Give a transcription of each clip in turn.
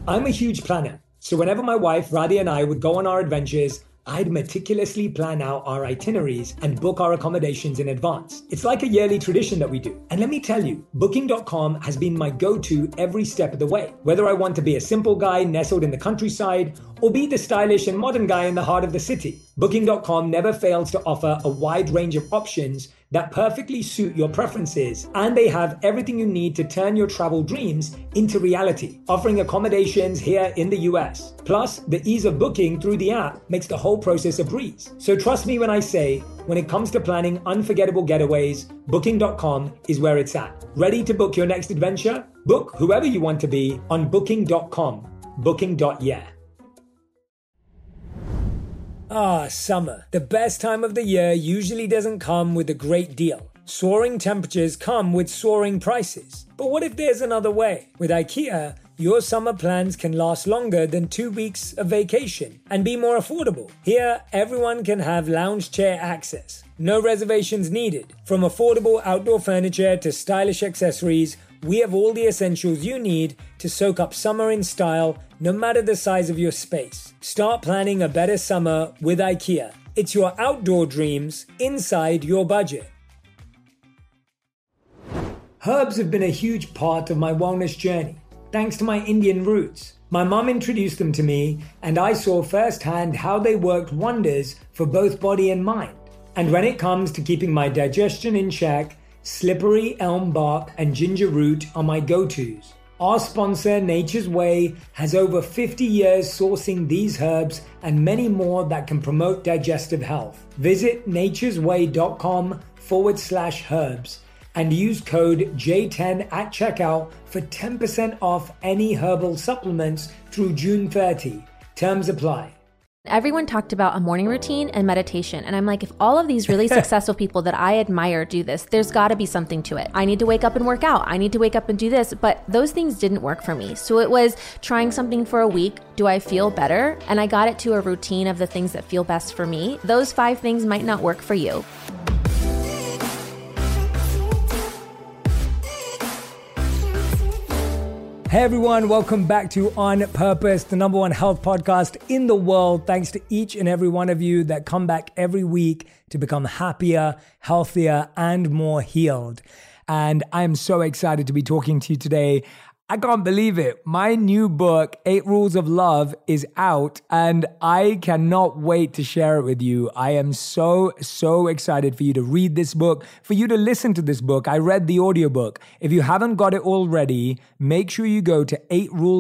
I'm a huge planner. So whenever my wife, Radhi, and I would go on our adventures, I'd meticulously plan out our itineraries and book our accommodations in advance. It's like a yearly tradition that we do. And let me tell you, Booking.com has been my go-to every step of the way. Whether I want to be a simple guy nestled in the countryside or be the stylish and modern guy in the heart of the city, Booking.com never fails to offer a wide range of options that perfectly suit your preferences, and they have everything you need to turn your travel dreams into reality, offering accommodations here in the US. Plus, the ease of booking through the app makes the whole process a breeze. So trust me when I say, when it comes to planning unforgettable getaways, Booking.com is where it's at. Ready to book your next adventure? Book whoever you want to be on Booking.com. Booking.yeah. Summer. The best time of the year usually doesn't come with a great deal. Soaring temperatures come with soaring prices. But what if there's another way? With IKEA, your summer plans can last longer than 2 weeks of vacation and be more affordable. Here, everyone can have lounge chair access. No reservations needed. From affordable outdoor furniture to stylish accessories, we have all the essentials you need to soak up summer in style, no matter the size of your space. Start planning a better summer with IKEA. It's your outdoor dreams inside your budget. Herbs have been a huge part of my wellness journey, thanks to my Indian roots. My mom introduced them to me, and I saw firsthand how they worked wonders for both body and mind. And when it comes to keeping my digestion in check, slippery elm bark and ginger root are my go-tos. Our sponsor, Nature's Way, has over 50 years sourcing these herbs and many more that can promote digestive health. Visit naturesway.com/herbs and use code J10 at checkout for 10% off any herbal supplements through June 30. Terms apply. Everyone talked about a morning routine and meditation. And I'm like, if all of these really successful people that I admire do this, there's got to be something to it. I need to wake up and work out. I need to wake up and do this. But those things didn't work for me. So it was trying something for a week. Do I feel better? And I got it to a routine of the things that feel best for me. Those 5 things might not work for you. Hey everyone, welcome back to On Purpose, the #1 health podcast in the world. Thanks to each and every one of you that come back every week to become happier, healthier, and more healed. And I'm so excited to be talking to you today. I can't believe it. My new book, 8 Rules of Love, is out and I cannot wait to share it with you. I am so excited for you to read this book, for you to listen to this book. I read the audiobook. If you haven't got it already, make sure you go to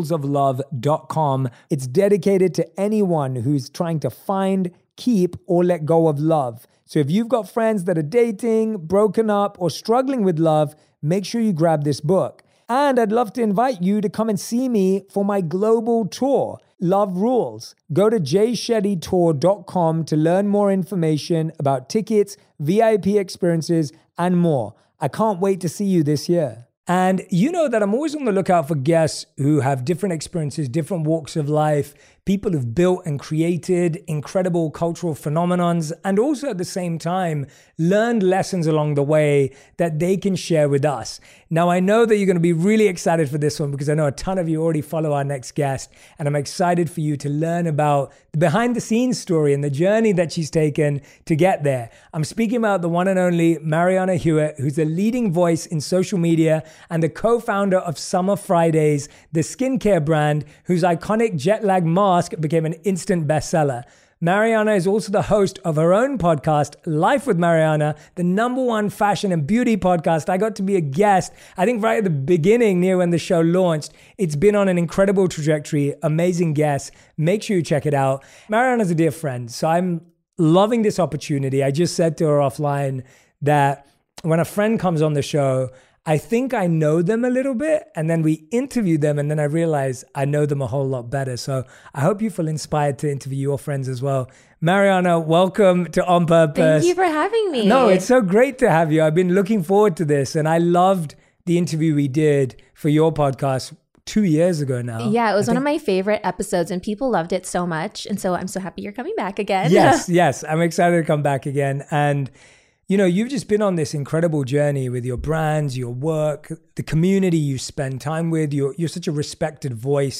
8rulesoflove.com. It's dedicated to anyone who's trying to find, keep, or let go of love. So if you've got friends that are dating, broken up, or struggling with love, make sure you grab this book. And I'd love to invite you to come and see me for my global tour, Love Rules. Go to jayshettytour.com to learn more information about tickets, VIP experiences, and more. I can't wait to see you this year. And you know that I'm always on the lookout for guests who have different experiences, different walks of life, people who've built and created incredible cultural phenomenons, and also at the same time, learned lessons along the way that they can share with us. Now, I know that you're going to be really excited for this one because I know a ton of you already follow our next guest, and I'm excited for you to learn about the behind the scenes story and the journey that she's taken to get there. I'm speaking about the one and only Mariana Hewitt, who's a leading voice in social media and the co-founder of Summer Fridays, the skincare brand whose iconic jet lag mask became an instant bestseller. Mariana is also the host of her own podcast, Life with Mariana, the #1 fashion and beauty podcast. I got to be a guest, I think right at the beginning, near when the show launched. It's been on an incredible trajectory, amazing guests. Make sure you check it out. Mariana's a dear friend, so I'm loving this opportunity. I just said to her offline that when a friend comes on the show, I think I know them a little bit, and then we interview them, and then I realize I know them a whole lot better. So I hope you feel inspired to interview your friends as well. Mariana, welcome to On Purpose. Thank you for having me. No, it's so great to have you. I've been looking forward to this, and I loved the interview we did for your podcast 2 years ago now. Yeah, it was one of my favorite episodes, and people loved it so much. And so I'm so happy you're coming back again. Yes. I'm excited to come back again. And you know, you've just been on this incredible journey with your brands, your work, the community you spend time with. You're such a respected voice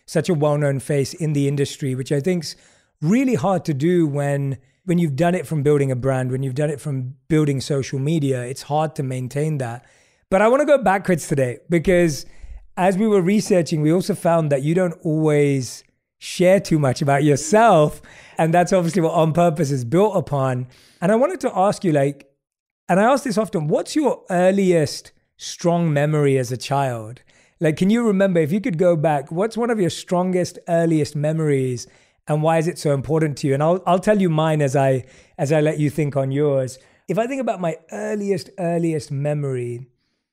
such a well-known face in the industry, which I think's really hard to do when you've done it from building a brand, when you've done it from building social media. It's hard to maintain that. But I want to go backwards today, because as we were researching, we also found that you don't always share too much about yourself. And that's obviously what On Purpose is built upon. And I wanted to ask you, like, and I ask this often, what's your earliest strong memory as a child? Like, can you remember, if you could go back, what's one of your strongest, earliest memories, and why is it so important to you? And I'll tell you mine as I let you think on yours. If I think about my earliest memory,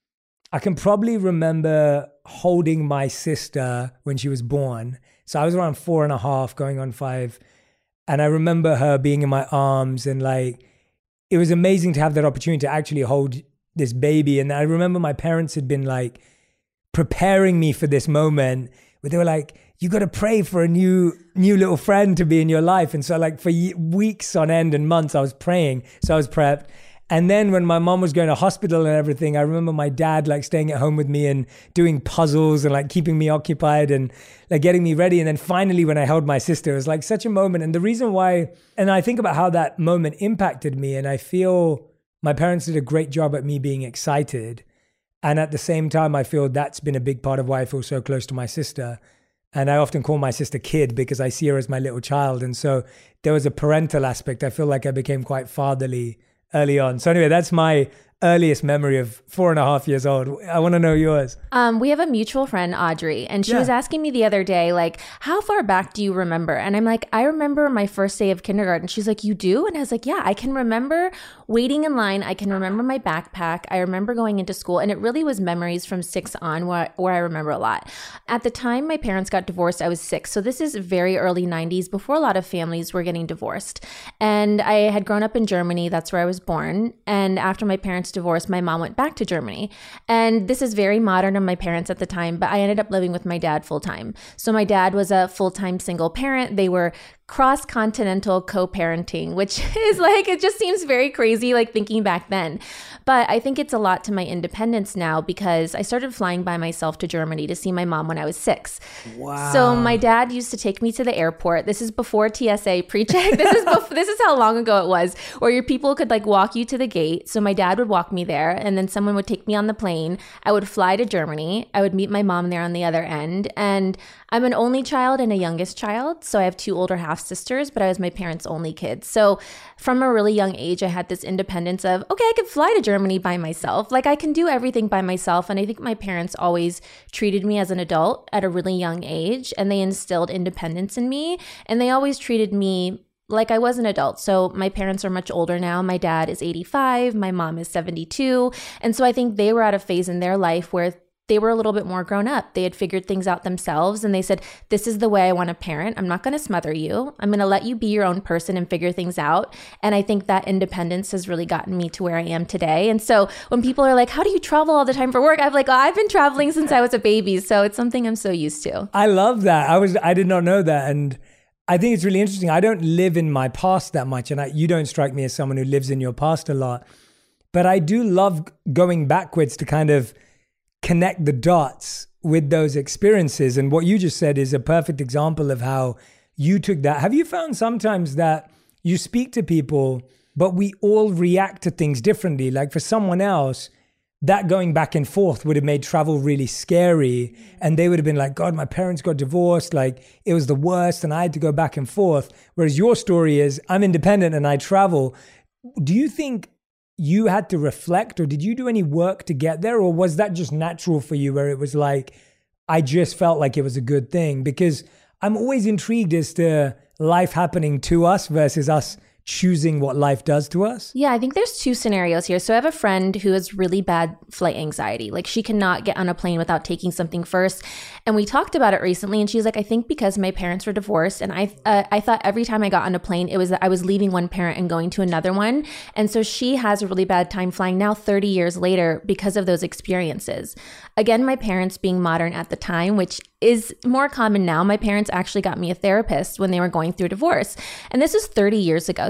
I can probably remember holding my sister when she was born. So I was around 4.5, going on 5. And I remember her being in my arms, and like, it was amazing to have that opportunity to actually hold this baby. And I remember my parents had been like preparing me for this moment, where they were like, you got to pray for a new little friend to be in your life. And so like for weeks on end and months, I was praying. So I was prepped. And then when my mom was going to hospital and everything, I remember my dad like staying at home with me and doing puzzles and like keeping me occupied and like getting me ready. And then finally, when I held my sister, it was like such a moment. And the reason why, and I think about how that moment impacted me, and I feel my parents did a great job at me being excited. And at the same time, I feel that's been a big part of why I feel so close to my sister. And I often call my sister Kid because I see her as my little child. And so there was a parental aspect. I feel like I became quite fatherly early on. So anyway, that's my earliest memory of 4.5 years old. I want to know yours. We have a mutual friend, Audrey, and she was asking me the other day, like, how far back do you remember? And I'm like, I remember my first day of kindergarten. She's like, you do? And I was like, yeah, I can remember waiting in line. I can remember my backpack. I remember going into school. And it really was memories from 6 on where I remember a lot. At the time my parents got divorced, I was 6. So this is very early 90s, before a lot of families were getting divorced. And I had grown up in Germany. That's where I was born. And after my parents divorced, my mom went back to Germany. And this is very modern of my parents at the time, but I ended up living with my dad full time. So my dad was a full-time single parent. They were cross-continental co-parenting, which is like, it just seems very crazy, like thinking back then. But I think it's a lot to my independence now, because I started flying by myself to Germany to see my mom when I was 6. Wow. So my dad used to take me to the airport. This is before TSA pre-check. This is how long ago it was, where your people could like walk you to the gate. So my dad would walk me there, and then someone would take me on the plane. I would fly to Germany. I would meet my mom there on the other end. And I'm an only child and a youngest child. So I have 2 older half sisters, but I was my parents' only kid. So from a really young age, I had this independence of, okay, I could fly to Germany by myself. Like, I can do everything by myself. And I think my parents always treated me as an adult at a really young age, and they instilled independence in me. And they always treated me like I was an adult. So my parents are much older now. My dad is 85. My mom is 72. And so I think they were at a phase in their life where they were a little bit more grown up. They had figured things out themselves, and they said, this is the way I want to parent. I'm not going to smother you. I'm going to let you be your own person and figure things out. And I think that independence has really gotten me to where I am today. And so when people are like, how do you travel all the time for work? I'm like, oh, I've been traveling since I was a baby. So it's something I'm so used to. I love that. I did not know that. And I think it's really interesting. I don't live in my past that much. And you don't strike me as someone who lives in your past a lot. But I do love going backwards to kind of connect the dots with those experiences. And what you just said is a perfect example of how you took that. Have you found sometimes that you speak to people, but we all react to things differently? Like for someone else, that going back and forth would have made travel really scary. And they would have been like, God, my parents got divorced. Like it was the worst and I had to go back and forth. Whereas your story is, I'm independent and I travel. Do you think you had to reflect, or did you do any work to get there? Or was that just natural for you, where it was like, I just felt like it was a good thing? Because I'm always intrigued as to life happening to us versus us choosing what life does to us? Yeah, I think there's 2 scenarios here. So I have a friend who has really bad flight anxiety. Like she cannot get on a plane without taking something first. And we talked about it recently, and she's like, I think because my parents were divorced, and I thought every time I got on a plane, it was that I was leaving one parent and going to another one. And so she has a really bad time flying now 30 years later because of those experiences. Again, my parents being modern at the time, which is more common now. My parents actually got me a therapist when they were going through divorce. And this is 30 years ago.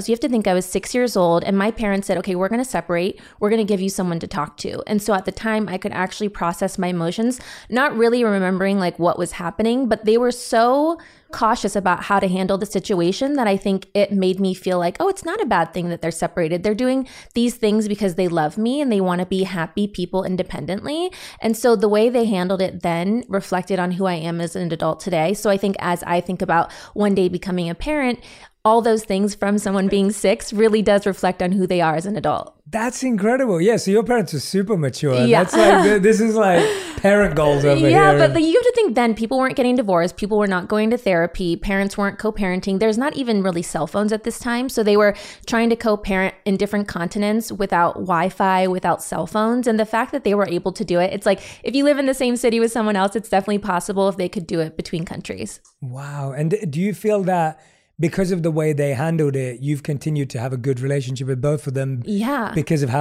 So you have to think I was 6 years old and my parents said, okay, we're going to separate. We're going to give you someone to talk to. And so at the time I could actually process my emotions, not really remembering like what was happening, but they were so cautious about how to handle the situation that I think it made me feel like, oh, it's not a bad thing that they're separated. They're doing these things because they love me and they want to be happy people independently. And so the way they handled it then reflected on who I am as an adult today. So I think as I think about one day becoming a parent, all those things from someone being 6 really does reflect on who they are as an adult. That's incredible. Yeah, so your parents are super mature. Yeah. That's like, this is like parent goals over here. Yeah, but you have to think then people weren't getting divorced. People were not going to therapy. Parents weren't co-parenting. There's not even really cell phones at this time. So they were trying to co-parent in different continents without Wi-Fi, without cell phones. And the fact that they were able to do it, it's like if you live in the same city with someone else, it's definitely possible if they could do it between countries. Wow. And do you feel that because of the way they handled it, you've continued to have a good relationship with both of them? Yeah. Because of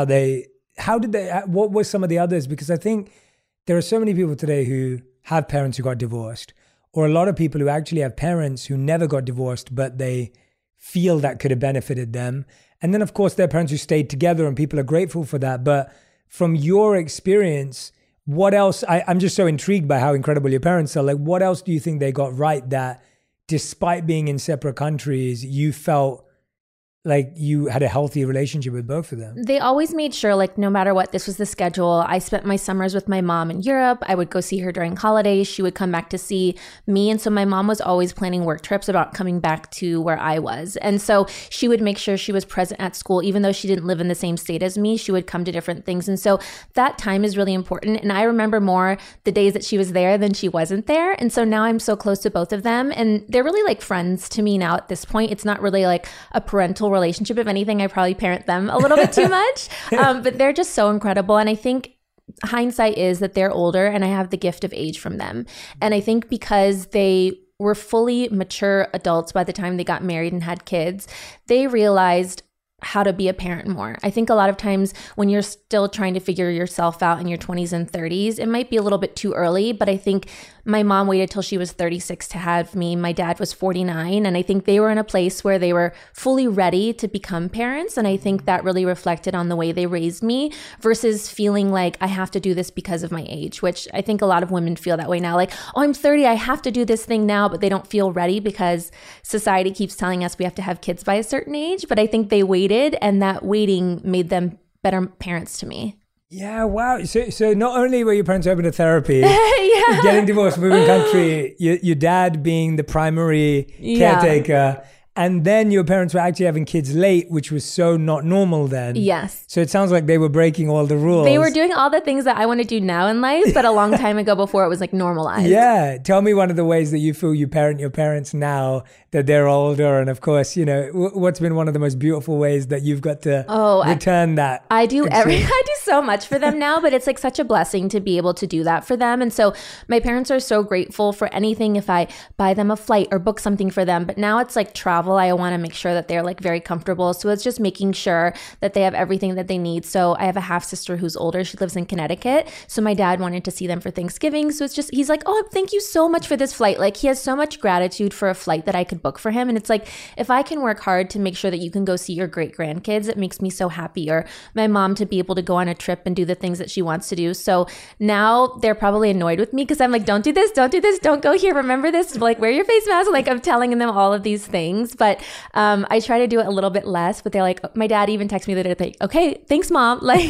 what were some of the others? Because I think there are so many people today who have parents who got divorced, or a lot of people who actually have parents who never got divorced, but they feel that could have benefited them. And then of course, there are parents who stayed together and people are grateful for that. But from your experience, what else? I'm just so intrigued by how incredible your parents are. Like, what else do you think they got right that despite being in separate countries, you felt like you had a healthy relationship with both of them? They always made sure, like, no matter what, this was the schedule. I spent my summers with my mom in Europe. I would go see her during holidays. She would come back to see me. And so my mom was always planning work trips about coming back to where I was. And so she would make sure she was present at school, even though she didn't live in the same state as me. She would come to different things. And so that time is really important. And I remember more the days that she was there than she wasn't there. And so now I'm so close to both of them. And they're really like friends to me now at this point. It's not really like a parental relationship. If anything, I probably parent them a little bit too much, but they're just so incredible. And I think hindsight is that they're older and I have the gift of age from them. And I think because they were fully mature adults by the time they got married and had kids, they realized how to be a parent more. I think a lot of times when you're still trying to figure yourself out in your 20s and 30s, it might be a little bit too early, but I think my mom waited till she was 36 to have me. My dad was 49. And I think they were in a place where they were fully ready to become parents. And I think that really reflected on the way they raised me versus feeling like I have to do this because of my age, which I think a lot of women feel that way now. Like, oh, I'm 30, I have to do this thing now, but they don't feel ready because society keeps telling us we have to have kids by a certain age. But I think they waited, and that waiting made them better parents to me. Yeah, wow. So not only were your parents open to therapy, getting divorced, moving country, your dad being the primary caretaker, and then your parents were actually having kids late, which was so not normal then. Yes. So it sounds like they were breaking all the rules. They were doing all the things that I want to do now in life, but a long time ago before it was like normalized. Yeah. Tell me one of the ways that you feel you parent your parents now that they're older. And of course, you know, what's been one of the most beautiful ways that you've got to return that? I do so much for them now, but it's like such a blessing to be able to do that for them. And so my parents are so grateful for anything if I buy them a flight or book something for them. But now it's like travel. I want to make sure that they're like very comfortable. So it's just making sure that they have everything that they need. So I have a half sister who's older. She lives in Connecticut. So my dad wanted to see them for Thanksgiving. So it's just, he's like, oh, thank you so much for this flight. Like he has so much gratitude for a flight that I could book for him. And it's like, if I can work hard to make sure that you can go see your great grandkids, it makes me so happy. Or my mom to be able to go on a trip and do the things that she wants to do. So now they're probably annoyed with me because I'm like, don't do this, don't go here, remember this, like wear your face mask. Like I'm telling them all of these things, but I try to do it a little bit less, but they're like, my dad even texted me the other day, okay, thanks mom. Like,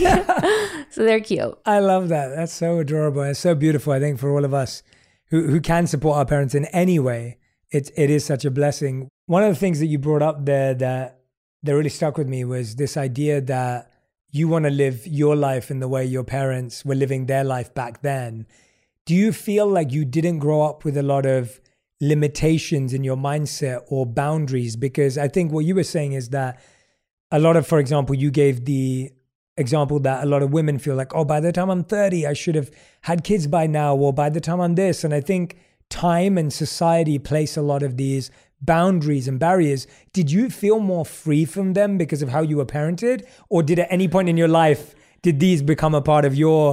so they're cute. I love that. That's so adorable. It's so beautiful. I think for all of us who can support our parents in any way, it is such a blessing. One of the things that you brought up there that really stuck with me was this idea that you want to live your life in the way your parents were living their life back then. Do you feel like you didn't grow up with a lot of limitations in your mindset or boundaries? Because I think what you were saying is that a lot of, for example, you gave the example that a lot of women feel like, oh, by the time I'm 30, I should have had kids by now, or by the time I'm this. And I think time and society place a lot of these boundaries and barriers. Did you feel more free from them because of how you were parented? Or did at any point in your life, did these become a part of your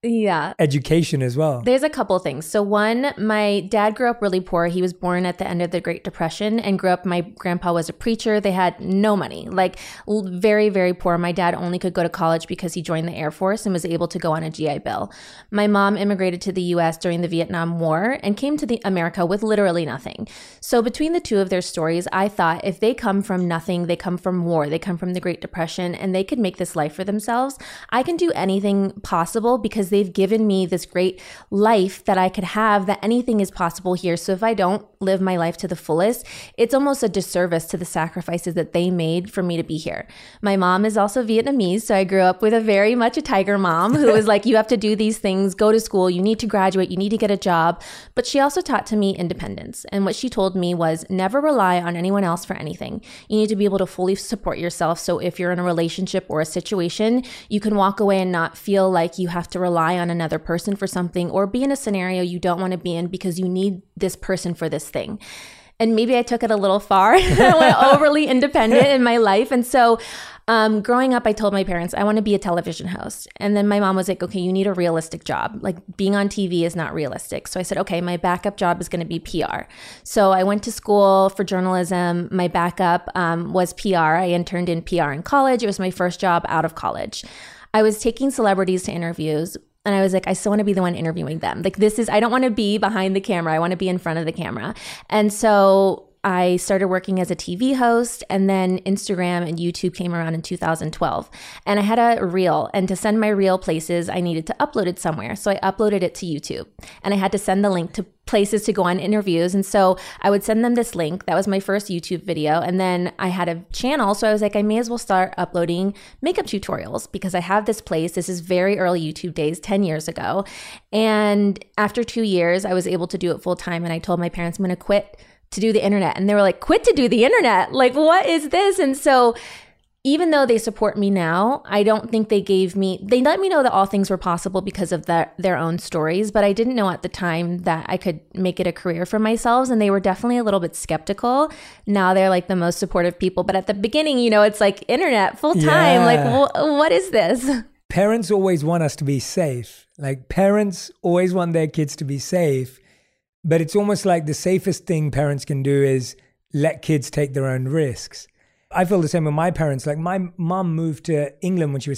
education as well. There's a couple things. So one, my dad grew up really poor. He was born at the end of the Great Depression and grew up, my grandpa was a preacher. They had no money, like very, very poor. My dad only could go to college because he joined the Air Force and was able to go on a GI Bill. My mom immigrated to the US during the Vietnam War and came to America with literally nothing. So between the two of their stories, I thought if they come from nothing, they come from war, they come from the Great Depression, and they could make this life for themselves, I can do anything possible because they've given me this great life that I could have, that anything is possible here. So if I don't live my life to the fullest, it's almost a disservice to the sacrifices that they made for me to be here. My mom is also Vietnamese, so I grew up with very much a tiger mom who was like, you have to do these things, go to school, you need to graduate, you need to get a job. But she also taught to me independence. And what she told me was never rely on anyone else for anything. You need to be able to fully support yourself. So if you're in a relationship or a situation, you can walk away and not feel like you have to rely on another person for something or be in a scenario you don't want to be in because you need this person for this thing. And maybe I took it a little far. I went overly independent in my life. And so growing up, I told my parents, I want to be a television host. And then my mom was like, okay, you need a realistic job. Like being on TV is not realistic. So I said, okay, my backup job is going to be PR. So I went to school for journalism. My backup was PR. I interned in PR in college. It was my first job out of college. I was taking celebrities to interviews. And I was like, I still want to be the one interviewing them. Like I don't want to be behind the camera. I want to be in front of the camera. And so I started working as a TV host, and then Instagram and YouTube came around in 2012. And I had a reel, and to send my reel places, I needed to upload it somewhere. So I uploaded it to YouTube, and I had to send the link to places to go on interviews. And so I would send them this link. That was my first YouTube video. And then I had a channel. So I was like, I may as well start uploading makeup tutorials because I have this place. This is very early YouTube days, 10 years ago. And after 2 years, I was able to do it full time. And I told my parents, I'm going to quit to do the internet. And they were like, quit to do the internet? Like, what is this? And so even though they support me now, I don't think they let me know that all things were possible because of their own stories, but I didn't know at the time that I could make it a career for myself. And they were definitely a little bit skeptical. Now they're like the most supportive people. But at the beginning, it's like internet full time. Like, what is this? Parents always want us to be safe. Like parents always want their kids to be safe. But it's almost like the safest thing parents can do is let kids take their own risks. I feel the same with my parents. Like my mom moved to England when she was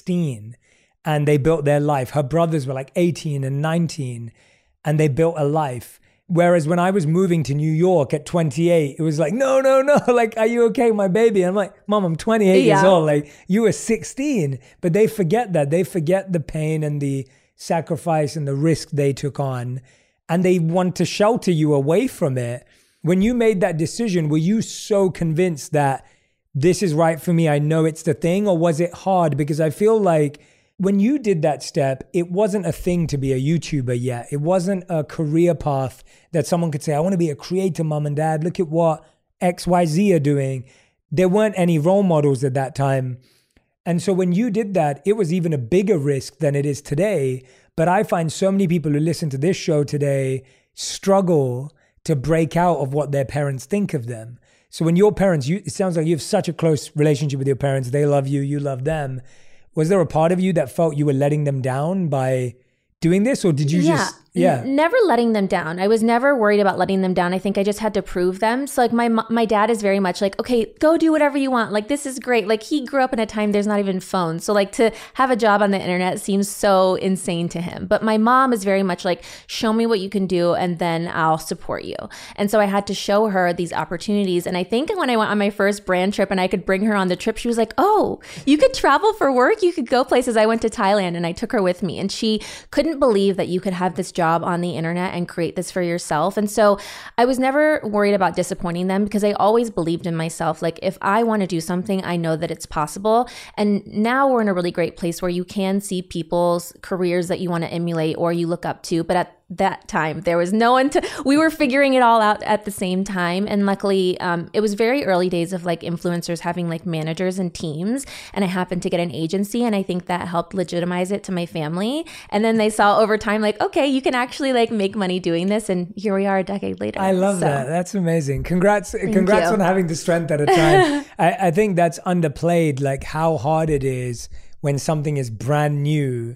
16 and they built their life. Her brothers were like 18 and 19 and they built a life. Whereas when I was moving to New York at 28, it was like, no. Like, are you okay, my baby? And I'm like, Mom, I'm 28 years old. Like you were 16. But they forget that. They forget the pain and the sacrifice and the risk they took on. And they want to shelter you away from it. When you made that decision, were you so convinced that this is right for me, I know it's the thing? Or was it hard? Because I feel like when you did that step, it wasn't a thing to be a YouTuber yet. It wasn't a career path that someone could say, I want to be a creator, mom and dad. Look at what XYZ are doing. There weren't any role models at that time. And so when you did that, it was even a bigger risk than it is today. But I find so many people who listen to this show today struggle to break out of what their parents think of them. So when your parents, it sounds like you have such a close relationship with your parents. They love you, you love them. Was there a part of you that felt you were letting them down by doing this? Or did you never letting them down. I was never worried about letting them down. I think I just had to prove them. So like my dad is very much like, okay, go do whatever you want. Like, this is great. Like he grew up in a time there's not even phones. So like to have a job on the internet seems so insane to him. But my mom is very much like, show me what you can do and then I'll support you. And so I had to show her these opportunities. And I think when I went on my first brand trip and I could bring her on the trip, she was like, oh, you could travel for work? You could go places. I went to Thailand and I took her with me. And she couldn't believe that you could have this job on the internet and create this for yourself. And so I was never worried about disappointing them because I always believed in myself. Like if I want to do something, I know that it's possible. And now we're in a really great place where you can see people's careers that you want to emulate or you look up to. But at that time, there was no one we were figuring it all out at the same time. And luckily, it was very early days of like influencers having like managers and teams. And I happened to get an agency. And I think that helped legitimize it to my family. And then they saw over time, like, okay, you can actually like make money doing this. And here we are a decade later. I love that. That's amazing. Congrats on having the strength at a time. I think that's underplayed, like how hard it is when something is brand new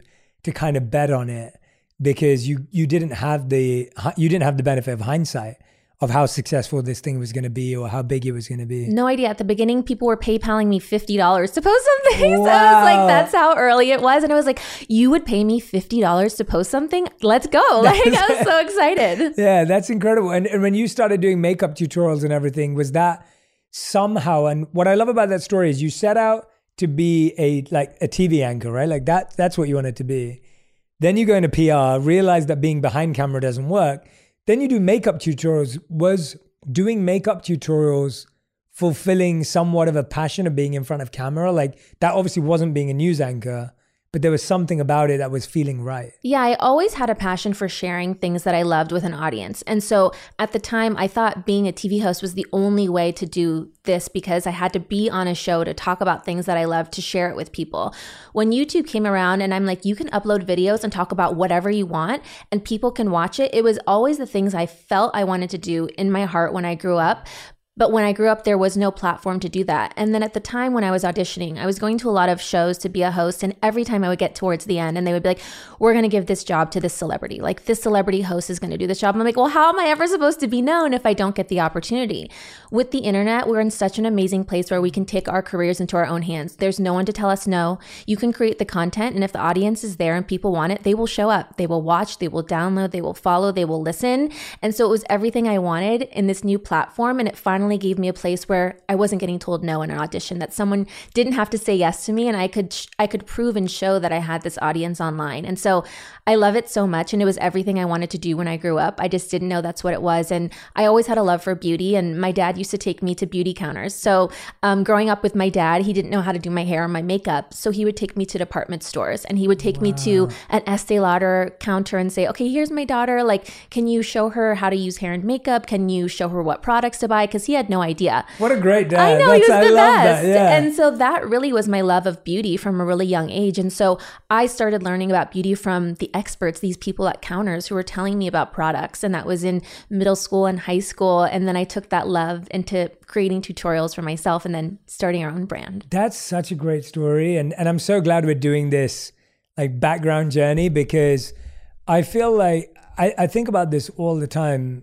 to kind of bet on it because you didn't have the benefit of hindsight of how successful this thing was going to be or how big it was going to be? No idea. At the beginning, people were PayPaling me $50 to post something. Wow. So I was like, that's how early it was. And I was like, you would pay me $50 to post something? Let's go. Like, I was so excited. Yeah, that's incredible. And when you started doing makeup tutorials and everything, was that somehow, and what I love about that story is you set out to be a TV anchor, right? Like that's what you wanted to be. Then you go into PR, realize that being behind camera doesn't work. Then you do makeup tutorials. Was doing makeup tutorials fulfilling somewhat of a passion of being in front of camera? Like that obviously wasn't being a news anchor, but there was something about it that was feeling right. Yeah, I always had a passion for sharing things that I loved with an audience. And so at the time, I thought being a TV host was the only way to do this because I had to be on a show to talk about things that I loved, to share it with people. When YouTube came around and I'm like, you can upload videos and talk about whatever you want and people can watch it. It was always the things I felt I wanted to do in my heart when I grew up. But when I grew up, there was no platform to do that. And then at the time when I was auditioning, I was going to a lot of shows to be a host. And every time I would get towards the end and they would be like, we're going to give this job to this celebrity. Like this celebrity host is going to do this job. And I'm like, well, how am I ever supposed to be known if I don't get the opportunity? With the internet, we're in such an amazing place where we can take our careers into our own hands. There's no one to tell us no. You can create the content. And if the audience is there and people want it, they will show up. They will watch, they will download, they will follow, they will listen. And so it was everything I wanted in this new platform. And it finally gave me a place where I wasn't getting told no in an audition, that someone didn't have to say yes to me, and I could prove and show that I had this audience online. And so I love it so much, and it was everything I wanted to do when I grew up. I just didn't know that's what it was, and I always had a love for beauty, and my dad used to take me to beauty counters. So growing up with my dad, he didn't know how to do my hair or my makeup, so he would take me to department stores, and he would take me to an Estee Lauder counter and say, okay, here's my daughter, like, can you show her how to use hair and makeup? Can you show her what products to buy? Because he had no idea. What a great dad. I know, he was the best. That, yeah. And so that really was my love of beauty from a really young age. And so I started learning about beauty from the experts, these people at counters who were telling me about products. And that was in middle school and high school. And then I took that love into creating tutorials for myself and then starting our own brand. That's such a great story. And I'm so glad we're doing this like background journey, because I feel like I think about this all the time.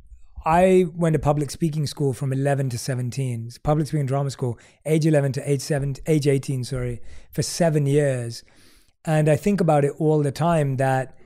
I went to public speaking school from 11 to 17, public speaking drama school, age 11 to age 18, for 7 years. And I think about it all the time that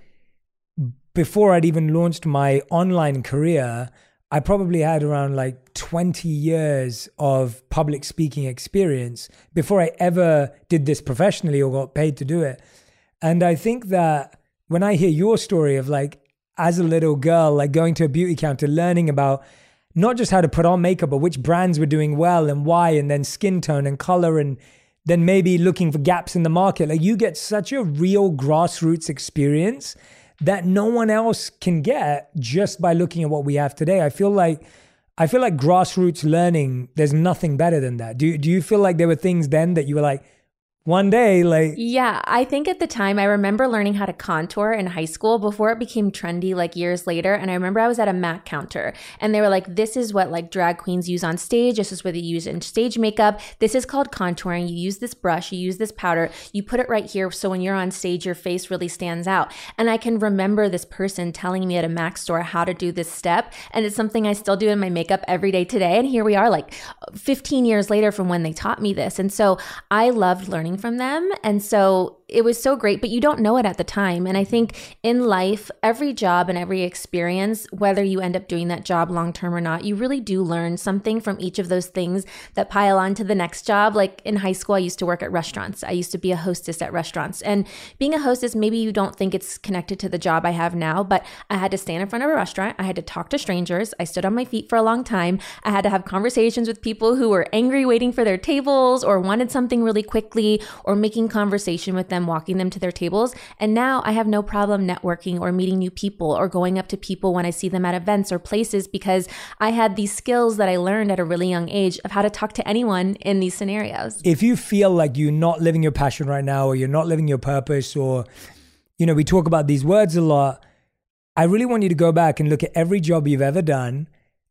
before I'd even launched my online career, I probably had around like 20 years of public speaking experience before I ever did this professionally or got paid to do it. And I think that when I hear your story of like, as a little girl, like going to a beauty counter, learning about not just how to put on makeup, but which brands were doing well and why, and then skin tone and color, and then maybe looking for gaps in the market. Like you get such a real grassroots experience that no one else can get just by looking at what we have today. I feel like grassroots learning, there's nothing better than that. Do you feel like there were things then that you were like, one day, like... Yeah, I think at the time, I remember learning how to contour in high school before it became trendy like years later. And I remember I was at a MAC counter and they were like, this is what like drag queens use on stage. This is what they use in stage makeup. This is called contouring. You use this brush, you use this powder, you put it right here. So when you're on stage, your face really stands out. And I can remember this person telling me at a MAC store how to do this step. And it's something I still do in my makeup every day today. And here we are like 15 years later from when they taught me this. And so I loved learning from them. And so it was so great, but you don't know it at the time. And I think in life, every job and every experience, whether you end up doing that job long-term or not, you really do learn something from each of those things that pile on to the next job. Like in high school, I used to work at restaurants. I used to be a hostess at restaurants. And being a hostess, maybe you don't think it's connected to the job I have now, but I had to stand in front of a restaurant. I had to talk to strangers. I stood on my feet for a long time. I had to have conversations with people who were angry waiting for their tables or wanted something really quickly, or making conversation with them, walking them to their tables. And now I have no problem networking or meeting new people or going up to people when I see them at events or places, because I had these skills that I learned at a really young age of how to talk to anyone in these scenarios. If you feel like you're not living your passion right now, or you're not living your purpose, or, you know, we talk about these words a lot, I really want you to go back and look at every job you've ever done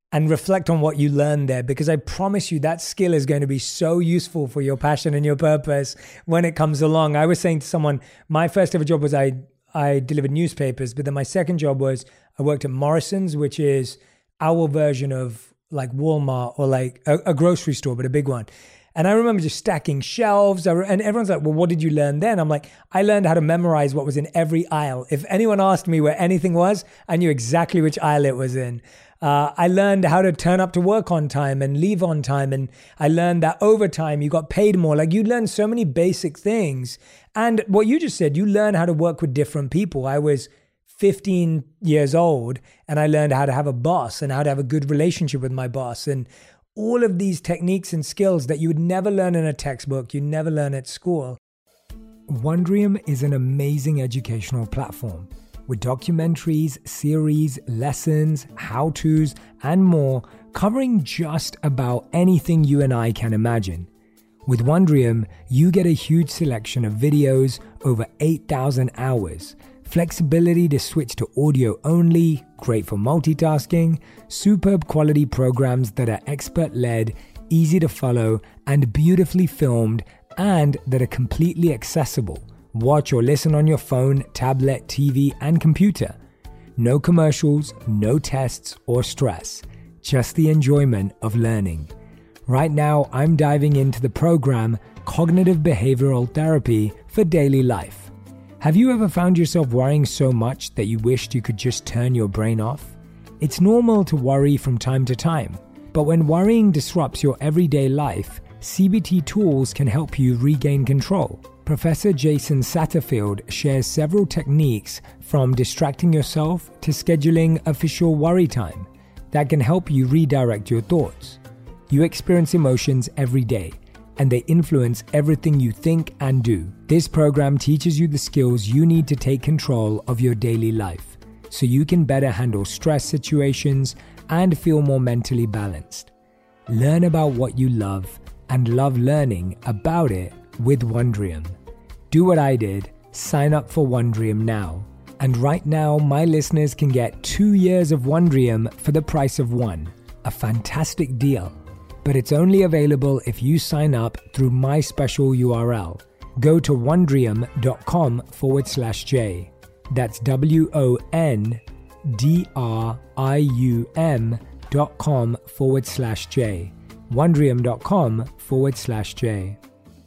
and reflect on what you learned there, because I promise you that skill is going to be so useful for your passion and your purpose when it comes along. I was saying to someone, my first ever job was I delivered newspapers, but then my second job was I worked at Morrison's, which is our version of like Walmart or like a grocery store, but a big one. And I remember just stacking shelves, and everyone's like, well, what did you learn then? I'm like, I learned how to memorize what was in every aisle. If anyone asked me where anything was, I knew exactly which aisle it was in. I learned how to turn up to work on time and leave on time. And I learned that overtime, you got paid more. Like, you learn so many basic things. And what you just said, you learn how to work with different people. I was 15 years old and I learned how to have a boss and how to have a good relationship with my boss. And all of these techniques and skills that you would never learn in a textbook, you never learn at school. Wondrium is an amazing educational platform with documentaries, series, lessons, how-tos, and more, covering just about anything you and I can imagine. With Wondrium, you get a huge selection of videos, over 8,000 hours, flexibility to switch to audio only, great for multitasking, superb quality programs that are expert-led, easy to follow, and beautifully filmed, and that are completely accessible. Watch or listen on your phone, tablet, TV, and computer. No commercials, no tests or stress, just the enjoyment of learning. Right now, I'm diving into the program Cognitive Behavioral Therapy for Daily Life. Have you ever found yourself worrying so much that you wished you could just turn your brain off? It's normal to worry from time to time, but when worrying disrupts your everyday life, CBT tools can help you regain control. Professor Jason Satterfield shares several techniques from distracting yourself to scheduling official worry time that can help you redirect your thoughts. You experience emotions every day, and they influence everything you think and do. This program teaches you the skills you need to take control of your daily life so you can better handle stress situations and feel more mentally balanced. Learn about what you love and love learning about it with Wondrium. Do what I did, sign up for Wondrium now. And right now, my listeners can get 2 years of Wondrium for the price of one. A fantastic deal. But it's only available if you sign up through my special URL. Go to wondrium.com/J. That's wondrium.com/J. Wondrium.com/J.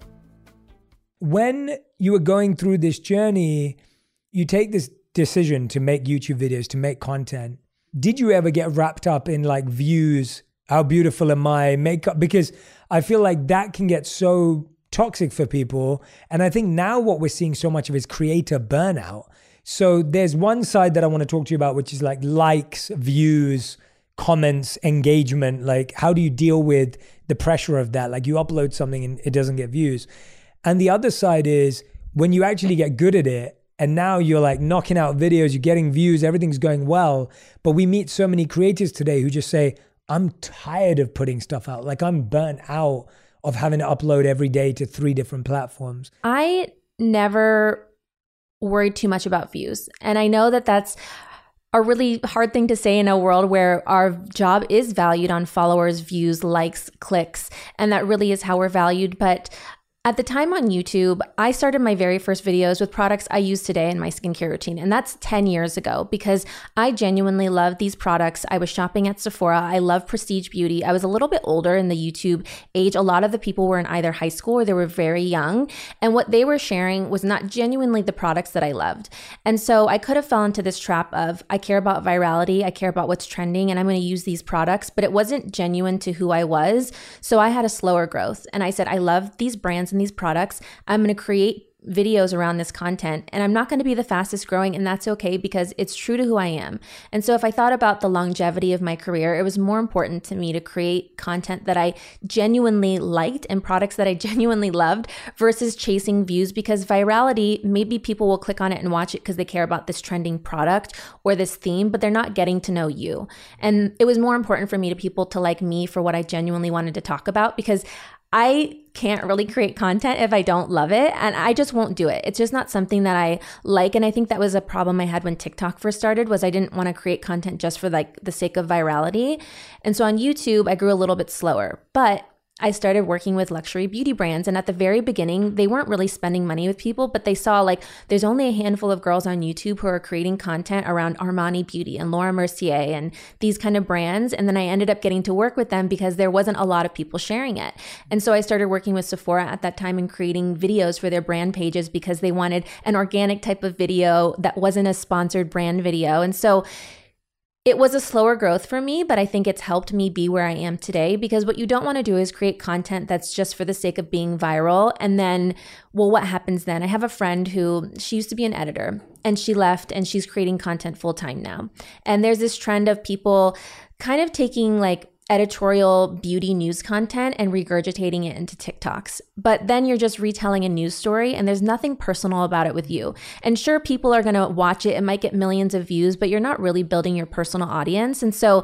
When you were going through this journey, you take this decision to make YouTube videos, to make content. Did you ever get wrapped up in like views? How beautiful am I? Makeup? Because I feel like that can get so toxic for people. And I think now what we're seeing so much of is creator burnout. So there's one side that I want to talk to you about, which is like likes, views, comments, engagement. Like, how do you deal with the pressure of that? Like, you upload something and it doesn't get views. And the other side is when you actually get good at it, and now you're like knocking out videos, you're getting views, everything's going well. But we meet so many creators today who just say, I'm tired of putting stuff out. Like, I'm burnt out of having to upload every day to 3 different platforms. I never worried too much about views. And I know that that's a really hard thing to say in a world where our job is valued on followers, views, likes, clicks, and that really is how we're valued. But at the time on YouTube, I started my very first videos with products I use today in my skincare routine. And that's 10 years ago because I genuinely love these products. I was shopping at Sephora. I love prestige beauty. I was a little bit older in the YouTube age. A lot of the people were in either high school or they were very young. And what they were sharing was not genuinely the products that I loved. And so I could have fallen into this trap of, I care about virality. I care about what's trending and I'm going to use these products, but it wasn't genuine to who I was. So I had a slower growth. And I said, I love these brands and these products. I'm going to create videos around this content and I'm not going to be the fastest growing, and that's okay because it's true to who I am. And so if I thought about the longevity of my career, it was more important to me to create content that I genuinely liked and products that I genuinely loved versus chasing views, because virality, maybe people will click on it and watch it because they care about this trending product or this theme, but they're not getting to know you. And it was more important for me to people to like me for what I genuinely wanted to talk about, because I can't really create content if I don't love it, and I just won't do it. It's just not something that I like. And I think that was a problem I had when TikTok first started, was I didn't want to create content just for like the sake of virality. And so on YouTube, I grew a little bit slower, but I started working with luxury beauty brands. And at the very beginning, they weren't really spending money with people, but they saw like there's only a handful of girls on YouTube who are creating content around Armani Beauty and Laura Mercier and these kind of brands. And then I ended up getting to work with them because there wasn't a lot of people sharing it. And so I started working with Sephora at that time and creating videos for their brand pages because they wanted an organic type of video that wasn't a sponsored brand video. And so it was a slower growth for me, but I think it's helped me be where I am today, because what you don't want to do is create content that's just for the sake of being viral. And then, well, what happens then? I have a friend who, she used to be an editor and she left and she's creating content full time now. And there's this trend of people kind of taking like editorial beauty news content and regurgitating it into TikToks. But then you're just retelling a news story and there's nothing personal about it with you. And sure, people are going to watch it. It might get millions of views, but you're not really building your personal audience. And so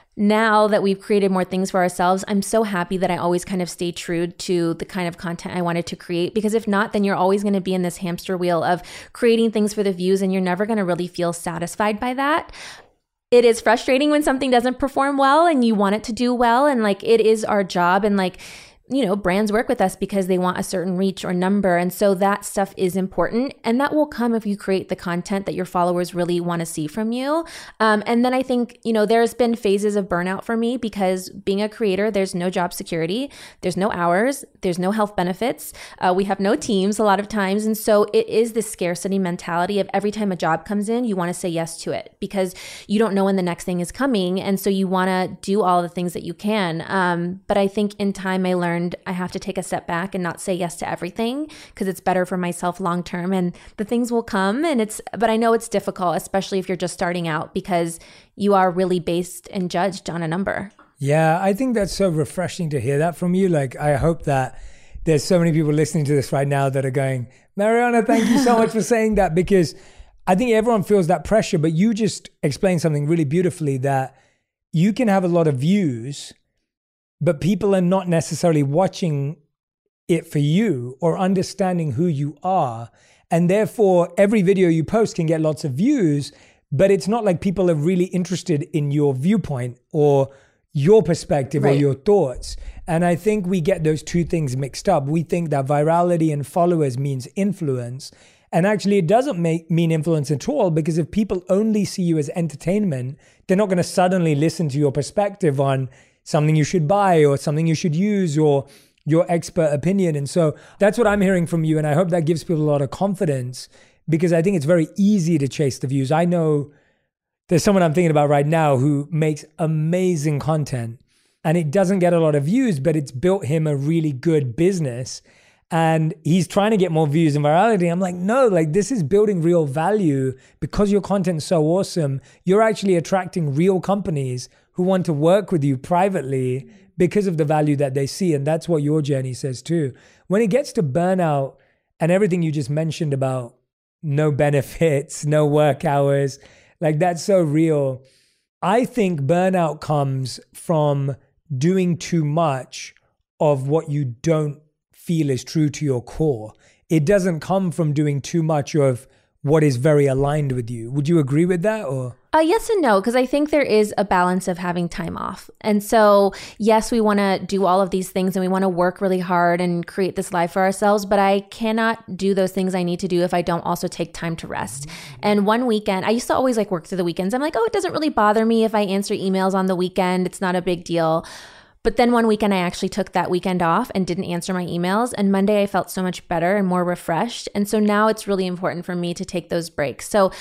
now that we've created more things for ourselves, I'm so happy that I always kind of stay true to the kind of content I wanted to create, because if not, then you're always going to be in this hamster wheel of creating things for the views and you're never going to really feel satisfied by that. It is frustrating when something doesn't perform well and you want it to do well. And like, it is our job. And like, you know, brands work with us because they want a certain reach or number. And so that stuff is important. And that will come if you create the content that your followers really want to see from you. And then I think, you know, there's been phases of burnout for me because being a creator, there's no job security, there's no hours, there's no health benefits. We have no teams a lot of times. And so it is this scarcity mentality of every time a job comes in, you want to say yes to it because you don't know when the next thing is coming. And so you want to do all the things that you can. But I think in time I learned I have to take a step back and not say yes to everything because it's better for myself long term, and the things will come. But I know it's difficult, especially if you're just starting out, because you are really based and judged on a number. Yeah, I think that's so refreshing to hear that from you. Like, I hope that there's so many people listening to this right now that are going, Mariana, thank you so much for saying that, because I think everyone feels that pressure, but you just explained something really beautifully, that you can have a lot of views, but people are not necessarily watching it for you or understanding who you are. And therefore, every video you post can get lots of views, but it's not like people are really interested in your viewpoint or your perspective or your thoughts. And I think we get those two things mixed up. We think that virality and followers means influence. And actually, it doesn't mean influence at all, because if people only see you as entertainment, they're not going to suddenly listen to your perspective on something you should buy or something you should use or your expert opinion. And so that's what I'm hearing from you. And I hope that gives people a lot of confidence, because I think it's very easy to chase the views. I know there's someone I'm thinking about right now who makes amazing content and it doesn't get a lot of views, but it's built him a really good business. And he's trying to get more views and virality. I'm like, no, like this is building real value. Because your content's so awesome, you're actually attracting real companies who want to work with you privately because of the value that they see. And that's what your journey says too. When it gets to burnout and everything you just mentioned about no benefits, no work hours, like that's so real. I think burnout comes from doing too much of what you don't feel is true to your core. It doesn't come from doing too much of what is very aligned with you. Would you agree with that? Or yes and no, because I think there is a balance of having time off. And so, yes, we want to do all of these things and we want to work really hard and create this life for ourselves, but I cannot do those things I need to do if I don't also take time to rest. And one weekend, I used to always like work through the weekends. I'm like, oh, it doesn't really bother me if I answer emails on the weekend. It's not a big deal. But then one weekend, I actually took that weekend off and didn't answer my emails. And Monday, I felt so much better and more refreshed. And so now it's really important for me to take those breaks. So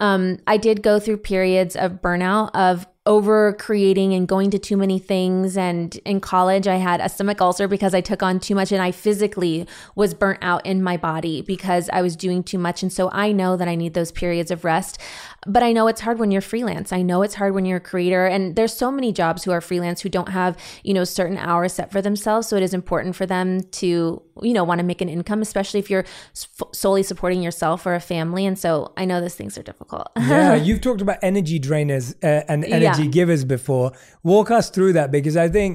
I did go through periods of burnout, of over creating and going to too many things. And in college, I had a stomach ulcer because I took on too much, and I physically was burnt out in my body because I was doing too much. And so I know that I need those periods of rest. But I know it's hard when you're freelance. I know it's hard when you're a creator. And there's so many jobs who are freelance who don't have, certain hours set for themselves. So it is important for them to, want to make an income, especially if you're solely supporting yourself or a family. And so I know those things are difficult. Yeah, you've talked about energy drainers and energy givers before. Walk us through that, because I think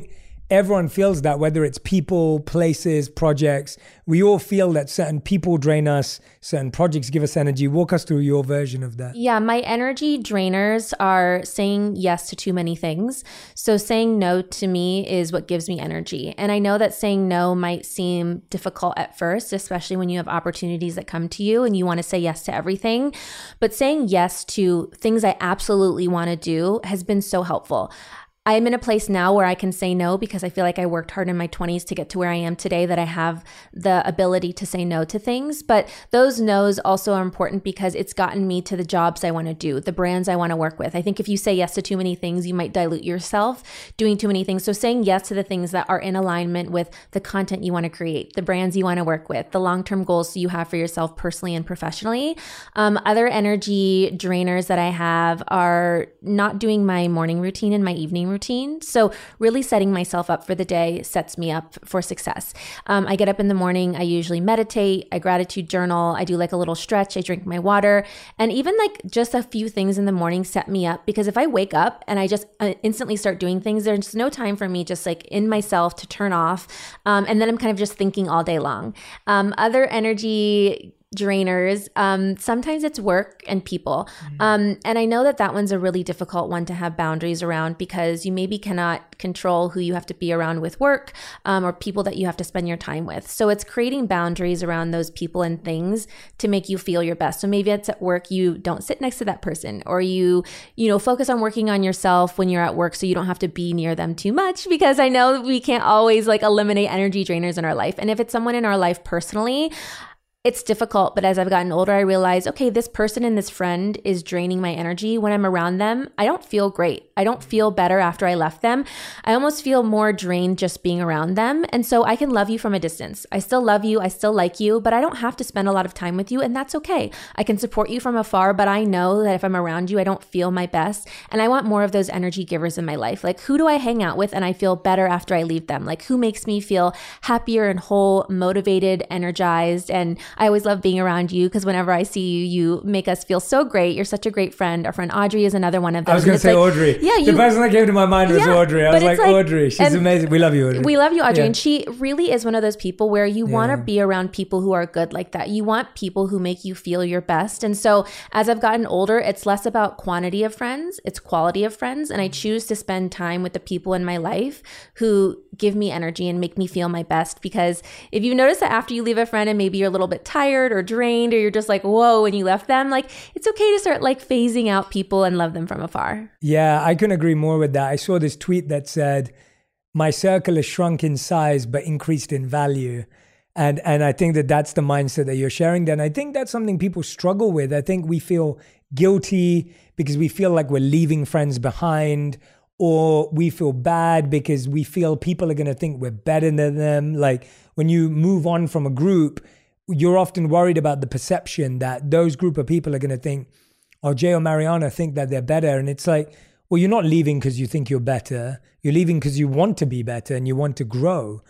everyone feels that, whether it's people, places, projects. We all feel that certain people drain us, certain projects give us energy. Walk us through your version of that. Yeah, my energy drainers are saying yes to too many things. So saying no to me is what gives me energy. And I know that saying no might seem difficult at first, especially when you have opportunities that come to you and you want to say yes to everything. But saying yes to things I absolutely want to do has been so helpful. I'm in a place now where I can say no because I feel like I worked hard in my 20s to get to where I am today, that I have the ability to say no to things. But those no's also are important because it's gotten me to the jobs I want to do, the brands I want to work with. I think if you say yes to too many things, you might dilute yourself doing too many things. So saying yes to the things that are in alignment with the content you want to create, the brands you want to work with, the long-term goals you have for yourself personally and professionally. Other energy drainers that I have are not doing my morning routine and my evening routine. So really setting myself up for the day sets me up for success. I get up in the morning, I usually meditate, I gratitude journal, I do like a little stretch, I drink my water, and even like just a few things in the morning set me up, because if I wake up and I just instantly start doing things, there's no time for me just like in myself to turn off. And then I'm kind of just thinking all day long. Other energy drainers, sometimes it's work and people. And I know that that one's a really difficult one to have boundaries around, because you maybe cannot control who you have to be around with work, or people that you have to spend your time with. So it's creating boundaries around those people and things to make you feel your best. So maybe it's at work, you don't sit next to that person, or you focus on working on yourself when you're at work so you don't have to be near them too much, because I know we can't always like eliminate energy drainers in our life. And if it's someone in our life personally, it's difficult, but as I've gotten older, I realize, okay, this person and this friend is draining my energy. When I'm around them, I don't feel great. I don't feel better after I left them. I almost feel more drained just being around them. And so I can love you from a distance. I still love you. I still like you, but I don't have to spend a lot of time with you, and that's okay. I can support you from afar, but I know that if I'm around you, I don't feel my best. And I want more of those energy givers in my life. Like, who do I hang out with and I feel better after I leave them? Like, who makes me feel happier and whole, motivated, energized? And I always love being around you, because whenever I see you, you make us feel so great. You're such a great friend. Our friend Audrey is another one of them. I was going to say like, Audrey. Yeah, the person that came to my mind was Audrey. I was like, Audrey, she's amazing. We love you, Audrey. We love you, Audrey. Yeah. And she really is one of those people where you want to be around people who are good like that. You want people who make you feel your best. And so as I've gotten older, it's less about quantity of friends, it's quality of friends. And I choose to spend time with the people in my life who give me energy and make me feel my best. Because if you notice that after you leave a friend and maybe you're a little bit tired or drained, or you're just like, whoa, when you left them, like, it's okay to start like phasing out people and love them from afar. Yeah, I couldn't agree more with that. I saw this tweet that said, my circle has shrunk in size but increased in value. And I think that that's the mindset that you're sharing. Then I think that's something people struggle with. I think we feel guilty because we feel like we're leaving friends behind, or we feel bad because we feel people are going to think we're better than them. Like, when you move on from a group, you're often worried about the perception that those group of people are going to think, oh, Jay or Mariana think that they're better. And it's like, well, you're not leaving because you think you're better. You're leaving because you want to be better and you want to grow.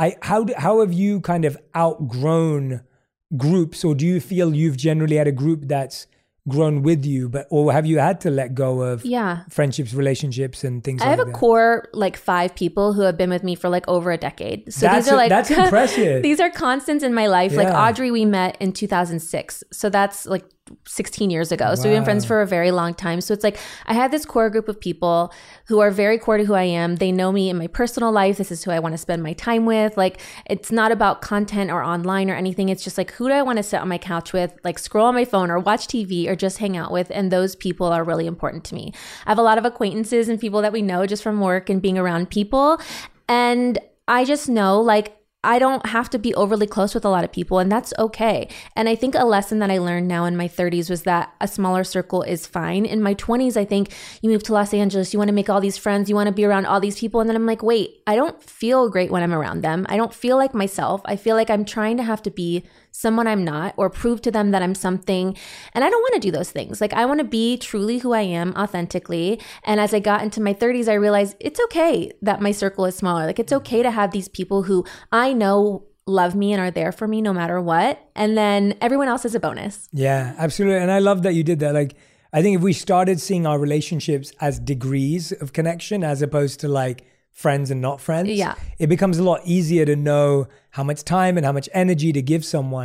How have you kind of outgrown groups, or do you feel you've generally had a group that's grown with you, or have you had to let go of friendships, relationships, and things like that? I have a core like 5 people who have been with me for like over a decade. So that's impressive. These are constants in my life. Like Audrey, we met in 2006. So that's like 16 years ago. So we've been friends for a very long time. So it's like, I have this core group of people who are very core to who I am. They know me in my personal life. This is who I want to spend my time with. Like, it's not about content or online or anything. It's just like, who do I want to sit on my couch with, like scroll on my phone or watch TV or just hang out with? And those people are really important to me. I have a lot of acquaintances and people that we know just from work and being around people. And I just know, like, I don't have to be overly close with a lot of people, and that's okay. And I think a lesson that I learned now in my 30s was that a smaller circle is fine. In my 20s, I think you move to Los Angeles, you want to make all these friends, you want to be around all these people. And then I'm like, wait, I don't feel great when I'm around them. I don't feel like myself. I feel like I'm trying to have to be someone I'm not, or prove to them that I'm something. And I don't want to do those things. Like, I want to be truly who I am authentically. And as I got into my 30s, I realized it's okay that my circle is smaller. Like, it's okay to have these people who I know love me and are there for me no matter what. And then everyone else is a bonus. Yeah, absolutely. And I love that you did that. Like, I think if we started seeing our relationships as degrees of connection, as opposed to like friends and not friends. Yeah. It becomes a lot easier to know how much time and how much energy to give someone.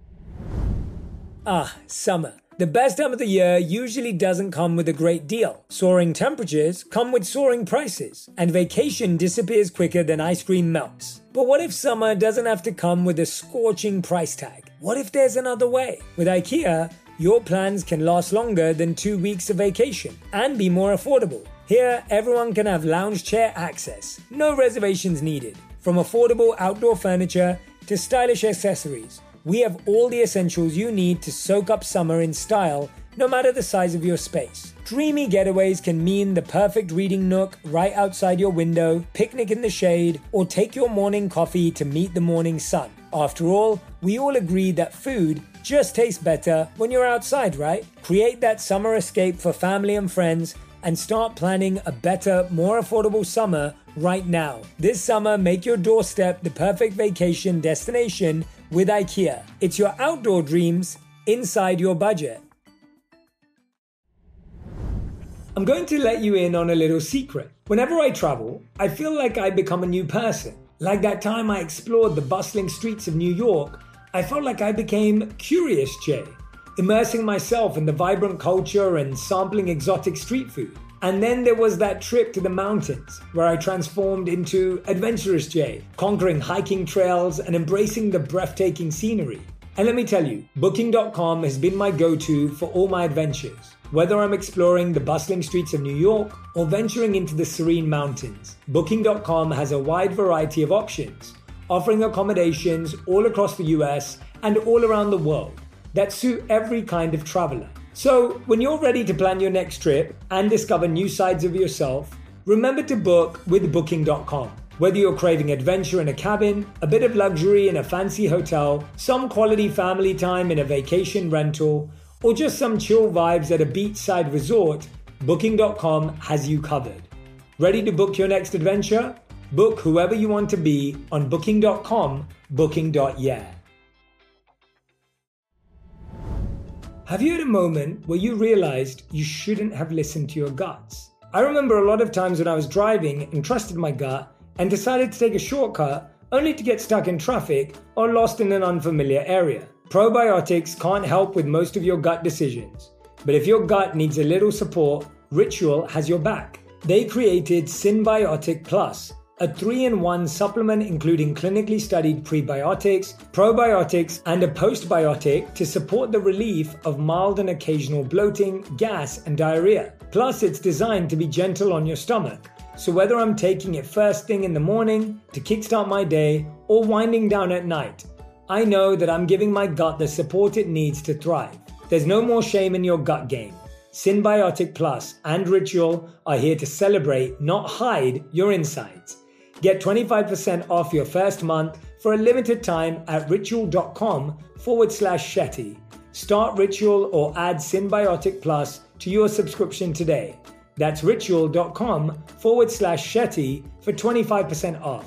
Summer. The best time of the year usually doesn't come with a great deal. Soaring temperatures come with soaring prices, and vacation disappears quicker than ice cream melts. But what if summer doesn't have to come with a scorching price tag? What if there's another way? With IKEA, your plans can last longer than 2 weeks of vacation and be more affordable. Here, everyone can have lounge chair access, no reservations needed. From affordable outdoor furniture to stylish accessories, we have all the essentials you need to soak up summer in style, no matter the size of your space. Dreamy getaways can mean the perfect reading nook right outside your window, picnic in the shade, or take your morning coffee to meet the morning sun. After all, we all agree that food just tastes better when you're outside, right? Create that summer escape for family and friends and start planning a better, more affordable summer right now. This summer, make your doorstep the perfect vacation destination with IKEA. It's your outdoor dreams inside your budget. I'm going to let you in on a little secret. Whenever I travel, I feel like I become a new person. Like that time I explored the bustling streets of New York, I felt like I became Curious Jay, immersing myself in the vibrant culture and sampling exotic street food. And then there was that trip to the mountains where I transformed into Adventurous Jay, conquering hiking trails and embracing the breathtaking scenery. And let me tell you, Booking.com has been my go-to for all my adventures. Whether I'm exploring the bustling streets of New York or venturing into the serene mountains, Booking.com has a wide variety of options, offering accommodations all across the US and all around the world that suit every kind of traveler. So, when you're ready to plan your next trip and discover new sides of yourself, remember to book with Booking.com. Whether you're craving adventure in a cabin, a bit of luxury in a fancy hotel, some quality family time in a vacation rental, or just some chill vibes at a beachside resort, Booking.com has you covered. Ready to book your next adventure? Book whoever you want to be on Booking.com, Booking.yeah. Have you had a moment where you realized you shouldn't have listened to your guts? I remember a lot of times when I was driving and trusted my gut and decided to take a shortcut only to get stuck in traffic or lost in an unfamiliar area. Probiotics can't help with most of your gut decisions, but if your gut needs a little support, Ritual has your back. They created Synbiotic Plus, a 3-in-1 supplement including clinically studied prebiotics, probiotics, and a postbiotic to support the relief of mild and occasional bloating, gas, and diarrhea. Plus, it's designed to be gentle on your stomach. So whether I'm taking it first thing in the morning to kickstart my day or winding down at night, I know that I'm giving my gut the support it needs to thrive. There's no more shame in your gut game. Synbiotic Plus and Ritual are here to celebrate, not hide, your insides. Get 25% off your first month for a limited time at ritual.com/Shetty. Start Ritual or add Synbiotic Plus to your subscription today. That's ritual.com/Shetty for 25% off.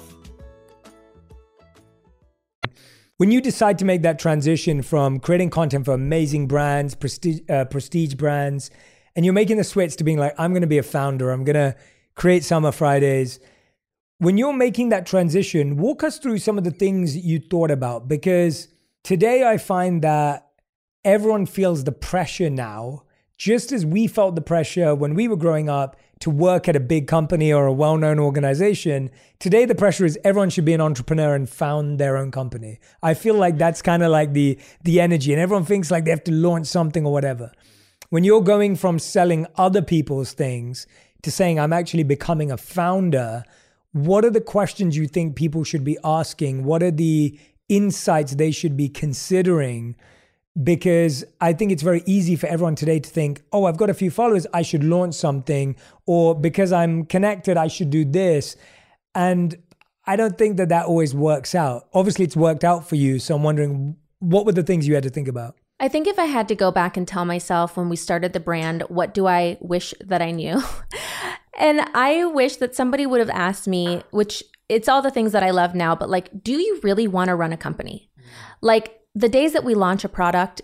When you decide to make that transition from creating content for amazing brands, prestige brands, and you're making the switch to being like, I'm going to be a founder, I'm going to create Summer Fridays. When you're making that transition, walk us through some of the things you thought about, because today I find that everyone feels the pressure now, just as we felt the pressure when we were growing up to work at a big company or a well-known organization. Today, the pressure is everyone should be an entrepreneur and found their own company. I feel like that's kind of like the energy, and everyone thinks like they have to launch something or whatever. When you're going from selling other people's things to saying, I'm actually becoming a founder, what are the questions you think people should be asking? What are the insights they should be considering? Because I think it's very easy for everyone today to think, oh, I've got a few followers, I should launch something, or because I'm connected, I should do this. And I don't think that always works out. Obviously, it's worked out for you. So I'm wondering, what were the things you had to think about? I think if I had to go back and tell myself when we started the brand, what do I wish that I knew? And I wish that somebody would have asked me, which it's all the things that I love now, but like, do you really want to run a company? Like, the days that we launch a product,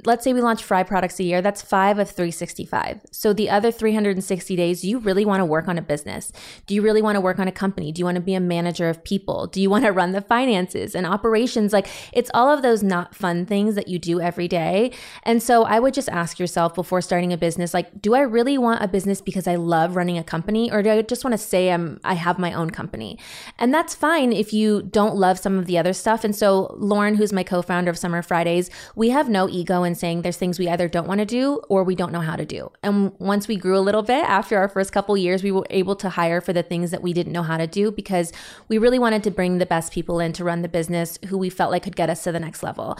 let's say we launch 5 products a year, that's 5 of 365. So the other 360 days, you really want to work on a business. Do you really want to work on a company? Do you want to be a manager of people? Do you want to run the finances and operations? Like, it's all of those not fun things that you do every day. And so I would just ask yourself before starting a business, like, do I really want a business because I love running a company, or do I just want to say I have my own company? And that's fine if you don't love some of the other stuff. And so Lauren, who's my co-founder of Summer Fridays, we have no ego in saying there's things we either don't want to do or we don't know how to do. And once we grew a little bit after our first couple years, we were able to hire for the things that we didn't know how to do, because we really wanted to bring the best people in to run the business who we felt like could get us to the next level.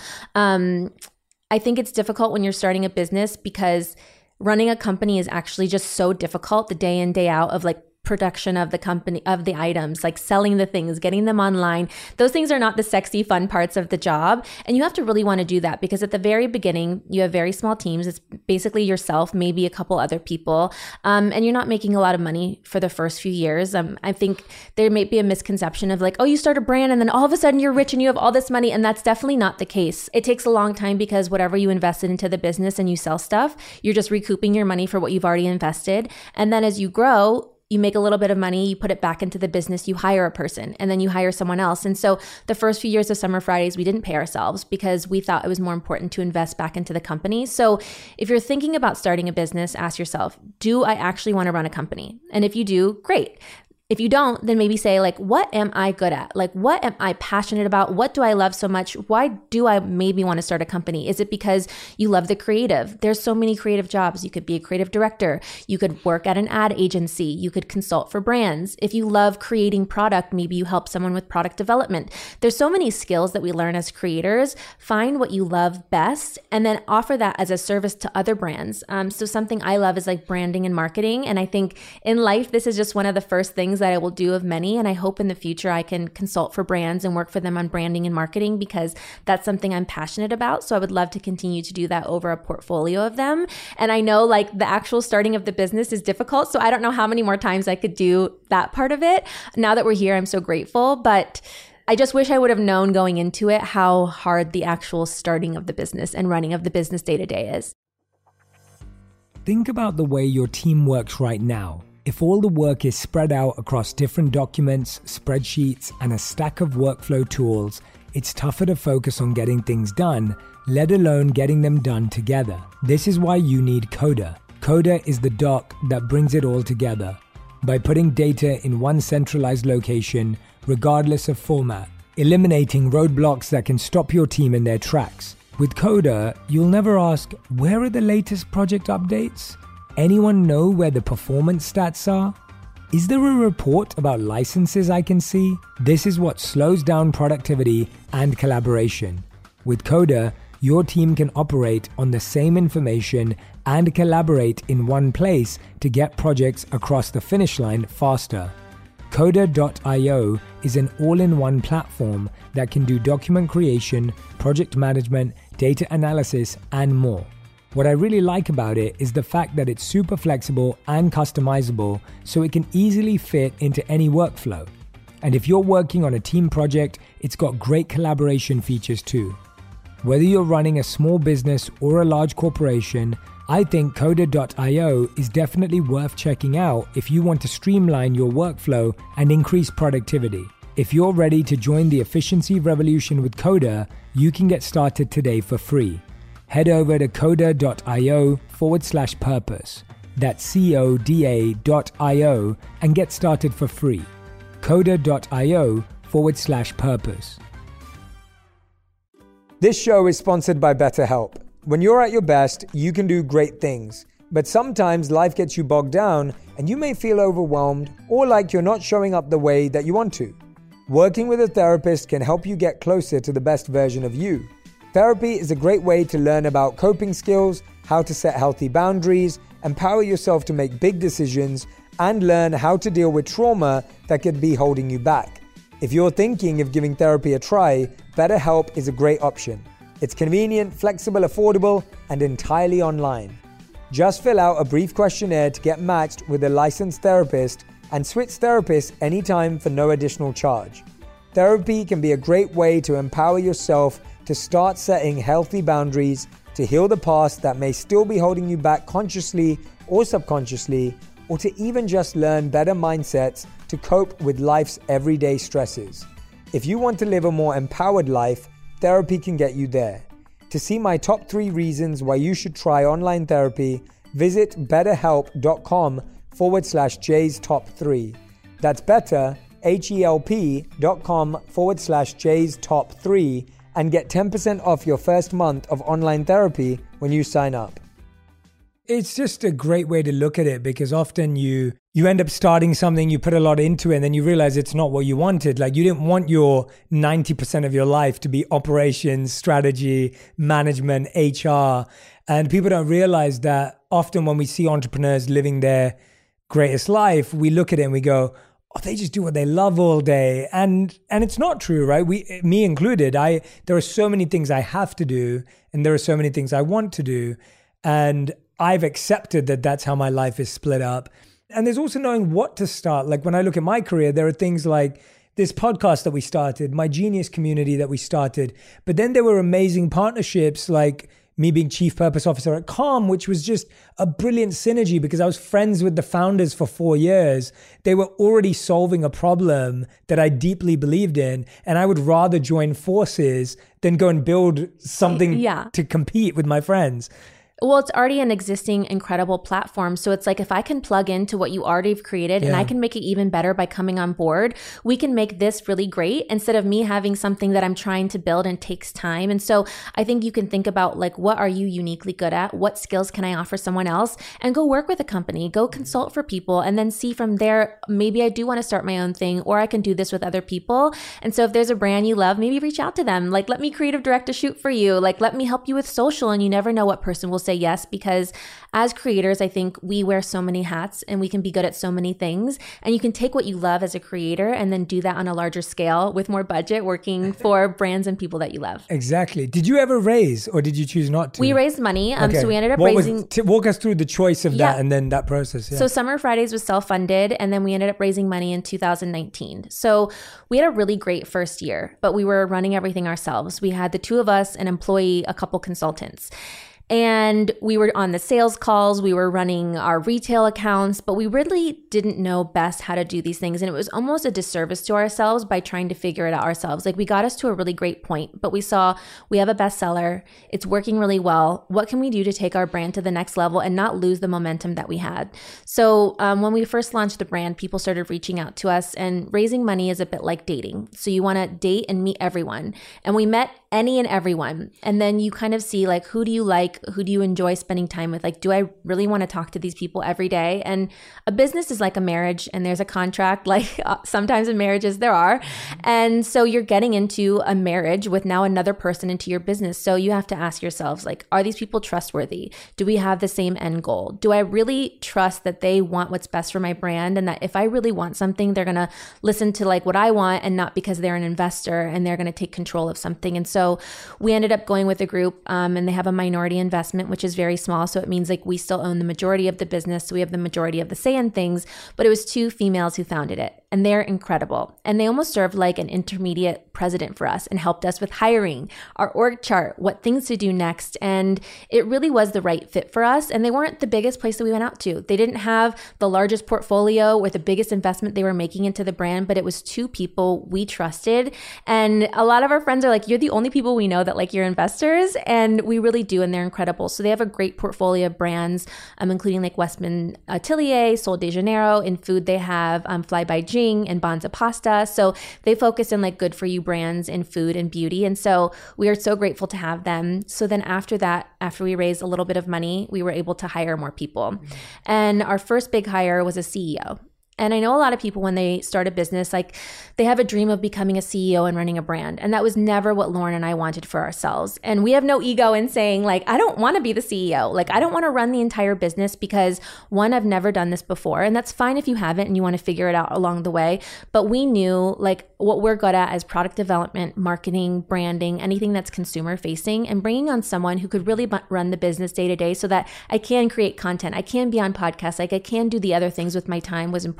I think it's difficult when you're starting a business because running a company is actually just so difficult, the day in, day out of like production of the company, of the items, like selling the things, getting them online. Those things are not the sexy, fun parts of the job. And you have to really want to do that, because at the very beginning, you have very small teams. It's basically yourself, maybe a couple other people. And you're not making a lot of money for the first few years. I think there may be a misconception of like, oh, you start a brand and then all of a sudden you're rich and you have all this money. And that's definitely not the case. It takes a long time, because whatever you invested into the business and you sell stuff, you're just recouping your money for what you've already invested. And then as you grow, you make a little bit of money, you put it back into the business, you hire a person, and then you hire someone else. And so the first few years of Summer Fridays, we didn't pay ourselves because we thought it was more important to invest back into the company. So if you're thinking about starting a business, ask yourself, do I actually want to run a company? And if you do, great. If you don't, then maybe say like, what am I good at? Like, what am I passionate about? What do I love so much? Why do I maybe want to start a company? Is it because you love the creative? There's so many creative jobs. You could be a creative director. You could work at an ad agency. You could consult for brands. If you love creating product, maybe you help someone with product development. There's so many skills that we learn as creators. Find what you love best and then offer that as a service to other brands. So something I love is like branding and marketing. And I think in life, this is just one of the first things that I will do of many. And I hope in the future I can consult for brands and work for them on branding and marketing, because that's something I'm passionate about. So I would love to continue to do that over a portfolio of them. And I know like the actual starting of the business is difficult. So I don't know how many more times I could do that part of it. Now that we're here, I'm so grateful. But I just wish I would have known going into it how hard the actual starting of the business and running of the business day to day is. Think about the way your team works right now. If all the work is spread out across different documents, spreadsheets, and a stack of workflow tools, it's tougher to focus on getting things done, let alone getting them done together. This is why you need Coda. Coda is the doc that brings it all together. By putting data in one centralized location, regardless of format, eliminating roadblocks that can stop your team in their tracks. With Coda, you'll never ask, where are the latest project updates? Anyone know where the performance stats are? Is there a report about licenses I can see? This is what slows down productivity and collaboration. With Coda, your team can operate on the same information and collaborate in one place to get projects across the finish line faster. Coda.io is an all-in-one platform that can do document creation, project management, data analysis, and more. What I really like about it is the fact that it's super flexible and customizable, so it can easily fit into any workflow. And if you're working on a team project, it's got great collaboration features too. Whether you're running a small business or a large corporation, I think Coda.io is definitely worth checking out if you want to streamline your workflow and increase productivity. If you're ready to join the efficiency revolution with Coda, you can get started today for free. Head over to coda.io/purpose. That's CODA.io and get started for free. Coda.io/purpose. This show is sponsored by BetterHelp. When you're at your best, you can do great things. But sometimes life gets you bogged down and you may feel overwhelmed or like you're not showing up the way that you want to. Working with a therapist can help you get closer to the best version of you. Therapy is a great way to learn about coping skills, how to set healthy boundaries, empower yourself to make big decisions, and learn how to deal with trauma that could be holding you back. If you're thinking of giving therapy a try, BetterHelp is a great option. It's convenient, flexible, affordable, and entirely online. Just fill out a brief questionnaire to get matched with a licensed therapist and switch therapists anytime for no additional charge. Therapy can be a great way to empower yourself to start setting healthy boundaries, to heal the past that may still be holding you back consciously or subconsciously, or to even just learn better mindsets to cope with life's everyday stresses. If you want to live a more empowered life, therapy can get you there. To see my top 3 reasons why you should try online therapy, visit betterhelp.com/Jay's top 3. That's better, HELP.com/Jay's top 3, and get 10% off your first month of online therapy when you sign up. It's just a great way to look at it, because often you end up starting something, you put a lot into it, and then you realize it's not what you wanted. Like, you didn't want your 90% of your life to be operations, strategy, management, HR. And people don't realize that often when we see entrepreneurs living their greatest life, we look at it and we go, oh, they just do what they love all day. And it's not true, right? Me included. There are so many things I have to do, and there are so many things I want to do. And I've accepted that that's how my life is split up. And there's also knowing what to start. Like, when I look at my career, there are things like this podcast that we started, my Genius community that we started. But then there were amazing partnerships, like me being chief purpose officer at Calm, which was just a brilliant synergy because I was friends with the founders for 4 years. They were already solving a problem that I deeply believed in. And I would rather join forces than go and build something to compete with my friends. Well, it's already an existing incredible platform. So it's like, if I can plug into what you already have created and I can make it even better by coming on board, we can make this really great instead of me having something that I'm trying to build and takes time. And so I think you can think about, like, what are you uniquely good at? What skills can I offer someone else? And go work with a company, go consult for people, and then see from there, maybe I do want to start my own thing, or I can do this with other people. And so if there's a brand you love, maybe reach out to them. Like, let me creative direct a shoot for you. Like, let me help you with social. And you never know what person will say yes, because as creators, I think we wear so many hats and we can be good at so many things. And you can take what you love as a creator and then do that on a larger scale with more budget, working for brands and people that you love. Exactly. Did you ever raise, or did you choose not to? We raised money. So we ended up raising. Walk us through the choice of that and then that process. Yeah. So Summer Fridays was self-funded, and then we ended up raising money in 2019. So we had a really great first year, but we were running everything ourselves. We had the 2 of us, an employee, a couple consultants. And we were on the sales calls, we were running our retail accounts, but we really didn't know best how to do these things. And it was almost a disservice to ourselves by trying to figure it out ourselves. Like, we got us to a really great point, but we saw we have a bestseller, it's working really well. What can we do to take our brand to the next level and not lose the momentum that we had? So when we first launched the brand, people started reaching out to us, and raising money is a bit like dating. So you want to date and meet everyone. And we met any and everyone. And then you kind of see, like, who do you like? Who do you enjoy spending time with? Like, do I really want to talk to these people every day? And a business is like a marriage, and there's a contract, like sometimes in marriages there are. And so you're getting into a marriage with now another person into your business. So you have to ask yourselves, like, are these people trustworthy? Do we have the same end goal? Do I really trust that they want what's best for my brand? And that if I really want something, they're going to listen to like what I want, and not because they're an investor and they're going to take control of something. And so we ended up going with a group, and they have a minority investment, which is very small. So it means like we still own the majority of the business. So we have the majority of the say in things, but it was 2 females who founded it, and they're incredible. And they almost served like an intermediate president for us and helped us with hiring, our org chart, what things to do next. And it really was the right fit for us. And they weren't the biggest place that we went out to. They didn't have the largest portfolio or the biggest investment they were making into the brand, but it was 2 people we trusted. And a lot of our friends are like, you're the only people we know that like you're investors. And we really do. And they're incredible. So they have a great portfolio of brands, including like Westman Atelier, Sol de Janeiro. In food, they have Fly by Jing and Banza Pasta. So they focus in like good for you brands in food and beauty. And so we are so grateful to have them. So then after that, after we raised a little bit of money, we were able to hire more people. And our first big hire was a CEO. And I know a lot of people, when they start a business, like they have a dream of becoming a CEO and running a brand. And that was never what Lauren and I wanted for ourselves. And we have no ego in saying like, I don't want to be the CEO. Like, I don't want to run the entire business because 1, I've never done this before. And that's fine if you haven't and you want to figure it out along the way. But we knew like what we're good at is product development, marketing, branding, anything that's consumer facing, and bringing on someone who could really run the business day to day so that I can create content. I can be on podcasts. Like I can do the other things with my time was important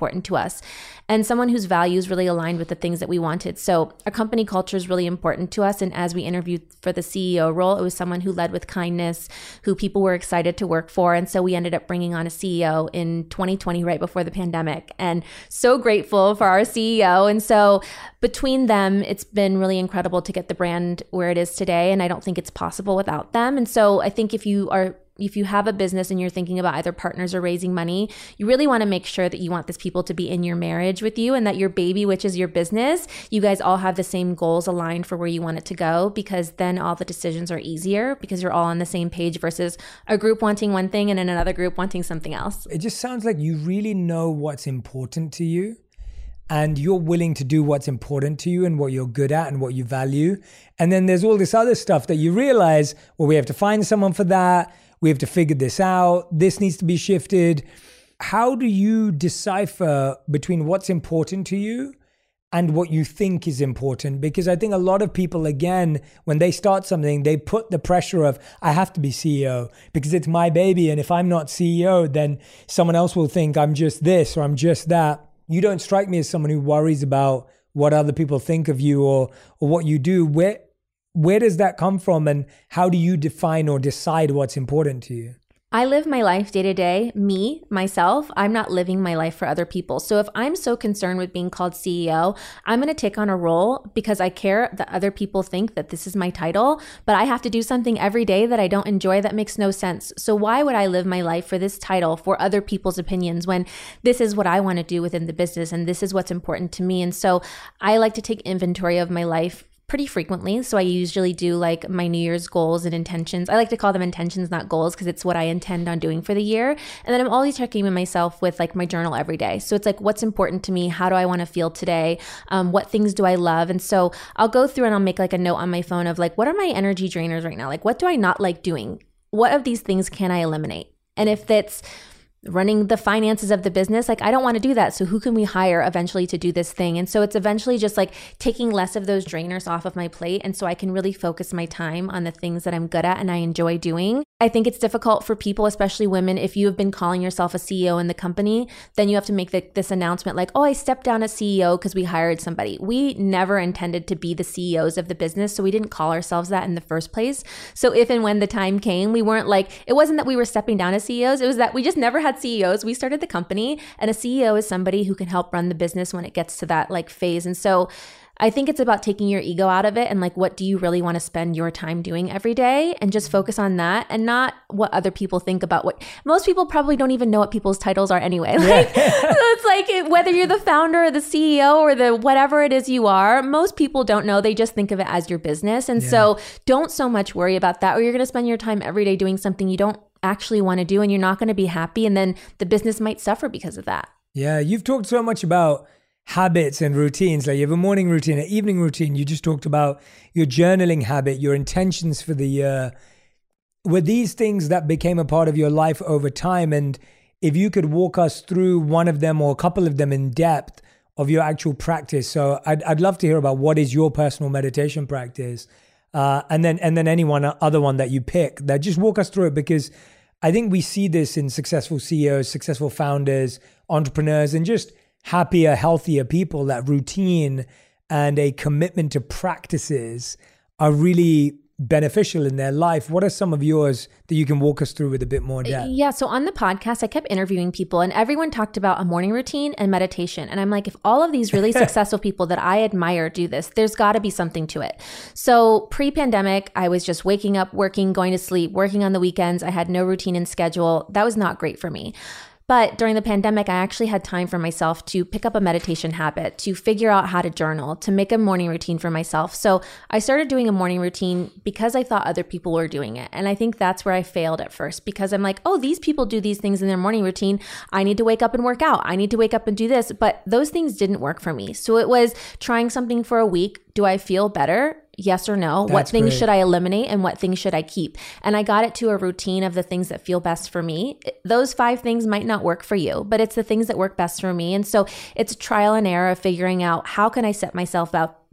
important to us, and someone whose values really aligned with the things that we wanted. So our company culture is really important to us. And as we interviewed for the CEO role, it was someone who led with kindness, who people were excited to work for. And so we ended up bringing on a CEO in 2020, right before the pandemic, and so grateful for our CEO. And so between them, it's been really incredible to get the brand where it is today. And I don't think it's possible without them. And so I think if you have a business and you're thinking about either partners or raising money, you really want to make sure that you want these people to be in your marriage with you, and that your baby, which is your business, you guys all have the same goals aligned for where you want it to go, because then all the decisions are easier because you're all on the same page versus a group wanting one thing and then another group wanting something else. It just sounds like you really know what's important to you, and you're willing to do what's important to you and what you're good at and what you value. And then there's all this other stuff that you realize, well, we have to find someone for that. We have to figure this out. This needs to be shifted. How do you decipher between what's important to you and what you think is important? Because I think a lot of people, again, when they start something, they put the pressure of, I have to be CEO because it's my baby. And if I'm not CEO, then someone else will think I'm just this or I'm just that. You don't strike me as someone who worries about what other people think of you or what you do. Where does that come from, and how do you define or decide what's important to you? I live my life day to day, myself. I'm not living my life for other people. So if I'm so concerned with being called CEO, I'm going to take on a role because I care that other people think that this is my title, but I have to do something every day that I don't enjoy. That makes no sense. So why would I live my life for this title, for other people's opinions, when this is what I want to do within the business and this is what's important to me? And so I like to take inventory of my life pretty frequently. So I usually do like my New Year's goals and intentions. I like to call them intentions, not goals, because it's what I intend on doing for the year. And then I'm always checking in myself with like my journal every day. So it's like, what's important to me? How do I want to feel today? What things do I love? And so I'll go through and I'll make like a note on my phone of like, what are my energy drainers right now? Like, what do I not like doing? What of these things can I eliminate? And if that's running the finances of the business, like I don't want to do that. So who can we hire eventually to do this thing? And so it's eventually just like taking less of those drainers off of my plate. And so I can really focus my time on the things that I'm good at and I enjoy doing. I think it's difficult for people, especially women. If you have been calling yourself a CEO in the company, then you have to make this announcement like, oh, I stepped down as CEO because we hired somebody. We never intended to be the CEOs of the business. So we didn't call ourselves that in the first place. So if and when the time came, we weren't like, it wasn't that we were stepping down as CEOs. It was that we just never had CEOs. We started the company, and a CEO is somebody who can help run the business when it gets to that like phase. And so I think it's about taking your ego out of it and like, what do you really want to spend your time doing every day, and just focus on that and not what other people think about what most people probably don't even know what people's titles are anyway. Like, so it's like whether you're the founder or the CEO or the whatever it is you are, most people don't know. They just think of it as your business. And so don't so much worry about that, or you're going to spend your time every day doing something you don't actually want to do, and you're not going to be happy. And then the business might suffer because of that. Yeah. You've talked so much about habits and routines. Like you have a morning routine, an evening routine. You just talked about your journaling habit, your intentions for the year. Were these things that became a part of your life over time? And if you could walk us through one of them or a couple of them in depth of your actual practice. So I'd love to hear about what is your personal meditation practice, and then any other one that you pick. That just walk us through it, because I think we see this in successful CEOs, successful founders, entrepreneurs, and just happier, healthier people, that routine and a commitment to practices are really beneficial in their life. What are some of yours that you can walk us through with a bit more depth? Yeah. So on the podcast, I kept interviewing people, and everyone talked about a morning routine and meditation. And I'm like, if all of these really successful people that I admire do this, there's got to be something to it. So pre-pandemic, I was just waking up, working, going to sleep, working on the weekends. I had no routine and schedule. That was not great for me. But during the pandemic, I actually had time for myself to pick up a meditation habit, to figure out how to journal, to make a morning routine for myself. So I started doing a morning routine because I thought other people were doing it. And I think that's where I failed at first, because I'm like, oh, these people do these things in their morning routine. I need to wake up and work out. I need to wake up and do this. But those things didn't work for me. So it was trying something for a week. Do I feel better? Yes or no? What things should I eliminate and what things should I keep? And I got it to a routine of the things that feel best for me. Those 5 things might not work for you, but it's the things that work best for me. And so it's trial and error of figuring out, how can I set myself up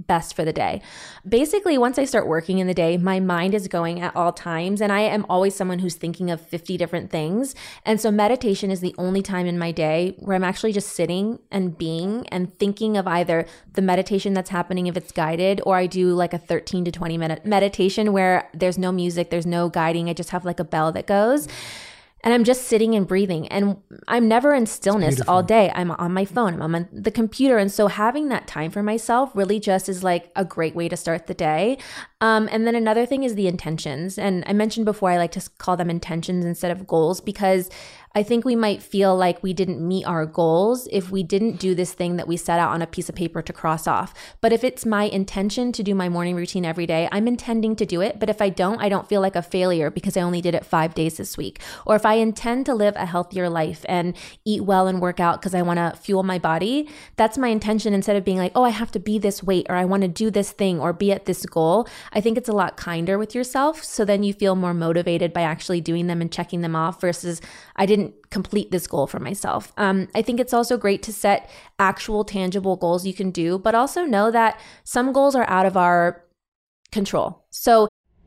best for the day. Basically, once I start working in the day, my mind is going at all times, and I am always someone who's thinking of 50 different things. And so meditation is the only time in my day where I'm actually just sitting and being and thinking of either the meditation that's happening if it's guided, or I do like a 13 to 20 minute meditation where there's no music, there's no guiding. I just have like a bell that goes. And I'm just sitting and breathing. And I'm never in stillness all day. I'm on my phone, I'm on the computer. And so having that time for myself really just is like a great way to start the day. And then another thing is the intentions. And I mentioned before, I like to call them intentions instead of goals, because I think we might feel like we didn't meet our goals if we didn't do this thing that we set out on a piece of paper to cross off. But if it's my intention to do my morning routine every day, I'm intending to do it. But if I don't feel like a failure because I only did it 5 days this week. Or if I intend to live a healthier life and eat well and work out because I want to fuel my body, that's my intention, instead of being like, oh, I have to be this weight, or I want to do this thing or be at this goal. I think it's a lot kinder with yourself. So then you feel more motivated by actually doing them and checking them off versus I didn't complete this goal for myself. I think it's also great to set actual tangible goals you can do, but also know that some goals are out of our control. So,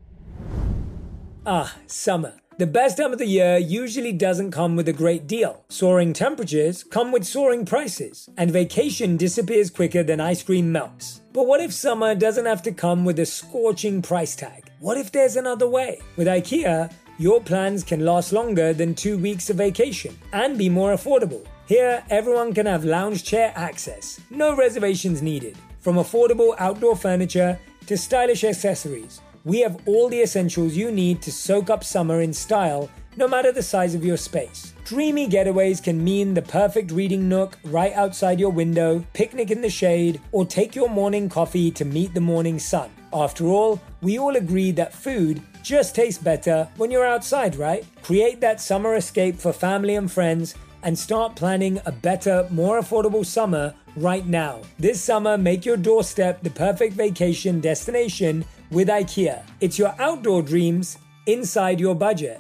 summer. The best time of the year usually doesn't come with a great deal. Soaring temperatures come with soaring prices, and vacation disappears quicker than ice cream melts. But what if summer doesn't have to come with a scorching price tag? What if there's another way? With IKEA, your plans can last longer than 2 weeks of vacation and be more affordable. Here, everyone can have lounge chair access. No reservations needed. From affordable outdoor furniture to stylish accessories, we have all the essentials you need to soak up summer in style, no matter the size of your space. Dreamy getaways can mean the perfect reading nook right outside your window, picnic in the shade, or take your morning coffee to meet the morning sun. After all, we all agree that food just tastes better when you're outside, right? Create that summer escape for family and friends and start planning a better, more affordable summer right now. This summer, make your doorstep the perfect vacation destination with IKEA. It's your outdoor dreams inside your budget.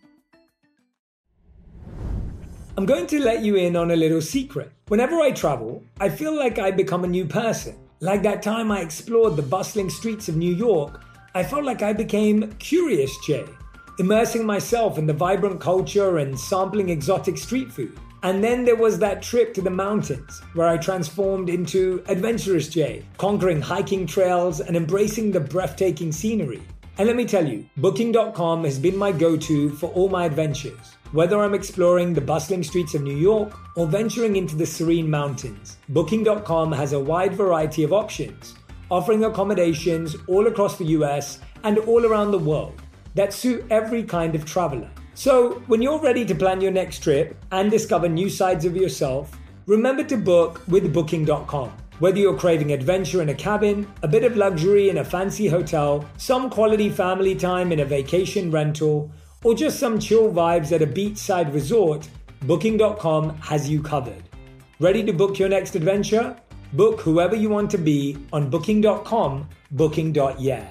I'm going to let you in on a little secret. Whenever I travel, I feel like I become a new person. Like that time I explored the bustling streets of New York, I felt like I became Curious Jay, immersing myself in the vibrant culture and sampling exotic street food. And then there was that trip to the mountains where I transformed into Adventurous Jay, conquering hiking trails and embracing the breathtaking scenery. And let me tell you, Booking.com has been my go-to for all my adventures. Whether I'm exploring the bustling streets of New York or venturing into the serene mountains, Booking.com has a wide variety of options, offering accommodations all across the US and all around the world that suit every kind of traveler. So when you're ready to plan your next trip and discover new sides of yourself, remember to book with Booking.com. Whether you're craving adventure in a cabin, a bit of luxury in a fancy hotel, some quality family time in a vacation rental, or just some chill vibes at a beachside resort, Booking.com has you covered. Ready to book your next adventure? Book whoever you want to be on Booking.com, booking.yeah.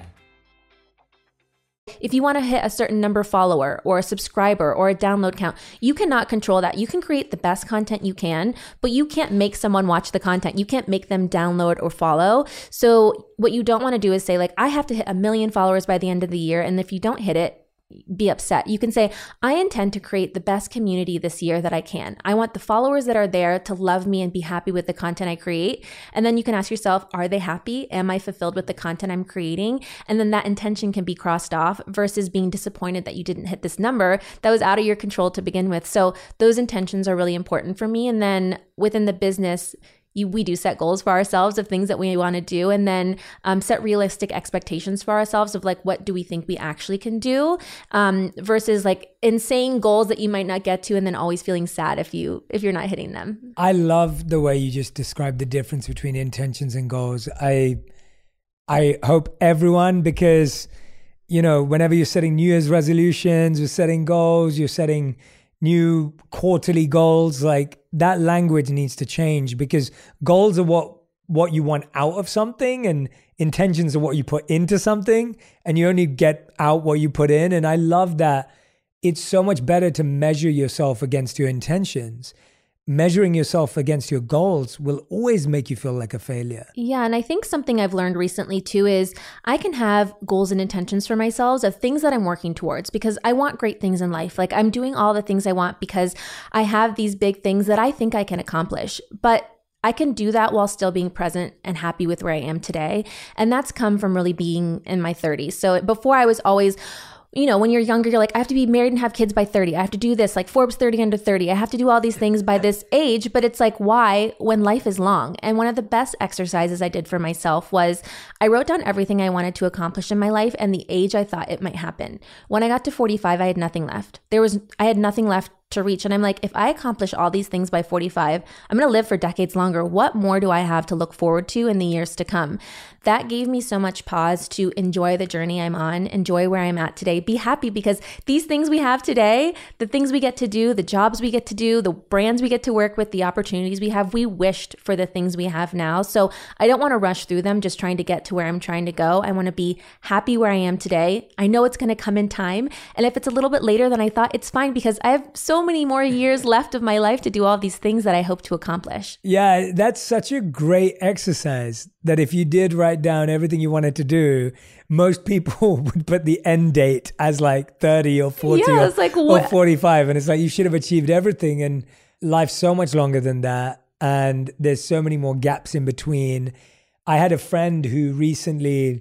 If you want to hit a certain number follower or a subscriber or a download count, you cannot control that. You can create the best content you can, but you can't make someone watch the content. You can't make them download or follow. So what you don't want to do is say like, I have to hit 1 million followers by the end of the year. And if you don't hit it, be upset. You can say, I intend to create the best community this year that I can. I want the followers that are there to love me and be happy with the content I create. And then you can ask yourself, are they happy? Am I fulfilled with the content I'm creating? And then that intention can be crossed off versus being disappointed that you didn't hit this number that was out of your control to begin with. So those intentions are really important for me. And then within the business, we do set goals for ourselves of things that we want to do, and then set realistic expectations for ourselves of like, what do we think we actually can do, versus like insane goals that you might not get to and then always feeling sad if you're not hitting them. I love the way you just described the difference between intentions and goals. I hope everyone, because whenever you're setting New Year's resolutions, you're setting goals, you're setting new quarterly goals, like that language needs to change, because goals are what you want out of something and intentions are what you put into something, and you only get out what you put in. And I love that it's so much better to measure yourself against your intentions. measuring yourself against your goals will always make you feel like a failure. Yeah. And I think something I've learned recently too is I can have goals and intentions for myself of things that I'm working towards because I want great things in life. Like I'm doing all the things I want because I have these big things that I think I can accomplish. But I can do that while still being present and happy with where I am today. And that's come from really being in my 30s. So before I was always, when you're younger, you're like, I have to be married and have kids by 30. I have to do this, like Forbes 30 under 30. I have to do all these things by this age. But it's like, why when life is long? And one of the best exercises I did for myself was I wrote down everything I wanted to accomplish in my life and the age I thought it might happen. When I got to 45, I had nothing left. I had nothing left to reach. And I'm like, if I accomplish all these things by 45, I'm going to live for decades longer. What more do I have to look forward to in the years to come? That gave me so much pause to enjoy the journey I'm on, enjoy where I'm at today, be happy because these things we have today, the things we get to do, the jobs we get to do, the brands we get to work with, the opportunities we have, we wished for the things we have now. So I don't want to rush through them just trying to get to where I'm trying to go. I want to be happy where I am today. I know it's going to come in time. And if it's a little bit later than I thought, it's fine because I have so many more years left of my life to do all these things that I hope to accomplish. Yeah, that's such a great exercise that if you did write down everything you wanted to do, most people would put the end date as like 30 or 40 or 45. And it's like, you should have achieved everything. And life's so much longer than that. And there's so many more gaps in between. I had a friend who recently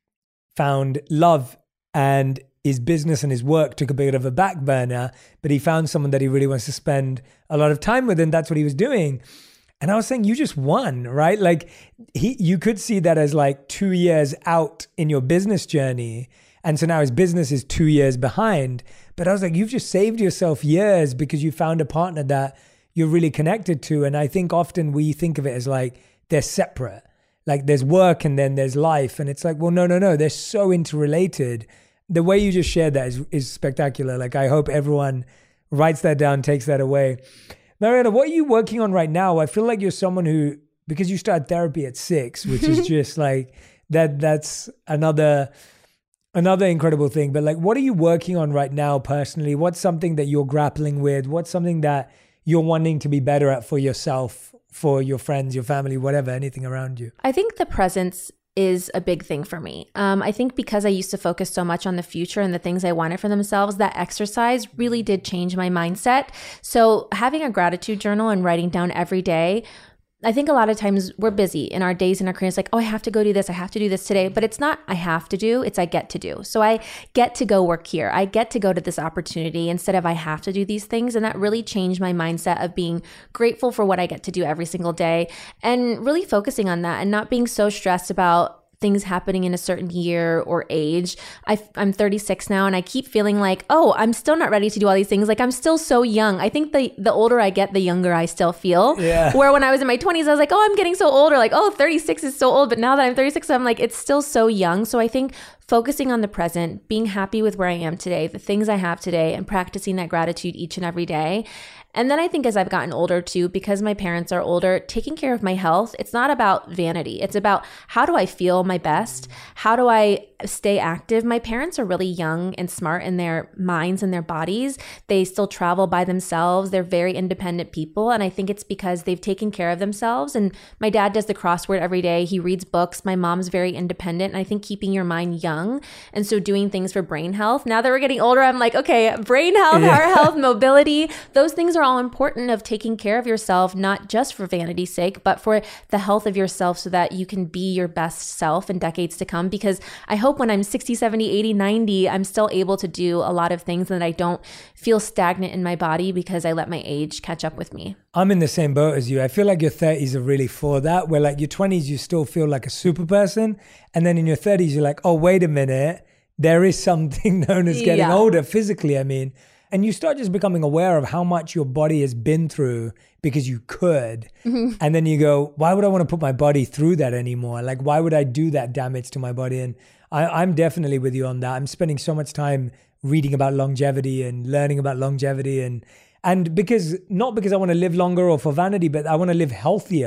found love and his business and his work took a bit of a back burner, but he found someone that he really wants to spend a lot of time with. And that's what he was doing. And I was saying, you just won, right? Like you could see that as like 2 years out in your business journey. And so now his business is 2 years behind. But I was like, you've just saved yourself years because you found a partner that you're really connected to. And I think often we think of it as like they're separate. Like there's work and then there's life. And it's like, well, no. They're so interrelated. The way you just shared that is spectacular. Like I hope everyone writes that down, takes that away. Mariana, what are you working on right now? I feel like you're someone who, because you started therapy at 6, which is just like, that's another incredible thing. But like, what are you working on right now personally? What's something that you're grappling with? What's something that you're wanting to be better at for yourself, for your friends, your family, whatever, anything around you? I think the presence is a big thing for me. I think because I used to focus so much on the future and the things I wanted for themselves, that exercise really did change my mindset. So having a gratitude journal and writing down every day, I think a lot of times we're busy in our days and our careers, like, oh, I have to go do this. I have to do this today. But it's not I have to do, it's I get to do. So I get to go work here. I get to go to this opportunity instead of I have to do these things. And that really changed my mindset of being grateful for what I get to do every single day and really focusing on that and not being so stressed about things happening in a certain year or age. I'm 36 now and I keep feeling like, oh, I'm still not ready to do all these things. Like I'm still so young. I think the older I get, the younger I still feel. Yeah. Where when I was in my 20s, I was like, oh, I'm getting so old, or like, oh, 36 is so old. But now that I'm 36, I'm like, it's still so young. So I think focusing on the present, being happy with where I am today, the things I have today, and practicing that gratitude each and every day. And then I think as I've gotten older too, because my parents are older, taking care of my health, it's not about vanity. It's about how do I feel my best? How do I stay active? My parents are really young and smart in their minds and their bodies. They still travel by themselves. They're very independent people. And I think it's because they've taken care of themselves. And my dad does the crossword every day. He reads books. My mom's very independent. And I think keeping your mind young. And so doing things for brain health. Now that we're getting older, I'm like, okay, brain health, heart health, mobility, those things are all important of taking care of yourself, not just for vanity's sake, but for the health of yourself so that you can be your best self in decades to come. Because I hope when I'm 60, 70, 80, 90, I'm still able to do a lot of things and that I don't feel stagnant in my body because I let my age catch up with me. I'm in the same boat as you. I feel like your 30s are really for that, where like your 20s, you still feel like a super person. And then in your 30s, you're like, oh, wait a minute. There is something known as getting older physically, I mean. And you start just becoming aware of how much your body has been through because you could. Mm-hmm. And then you go, why would I want to put my body through that anymore? Like, why would I do that damage to my body? And I'm definitely with you on that. I'm spending so much time reading about longevity and learning about longevity. And because, not because I want to live longer or for vanity, but I want to live healthier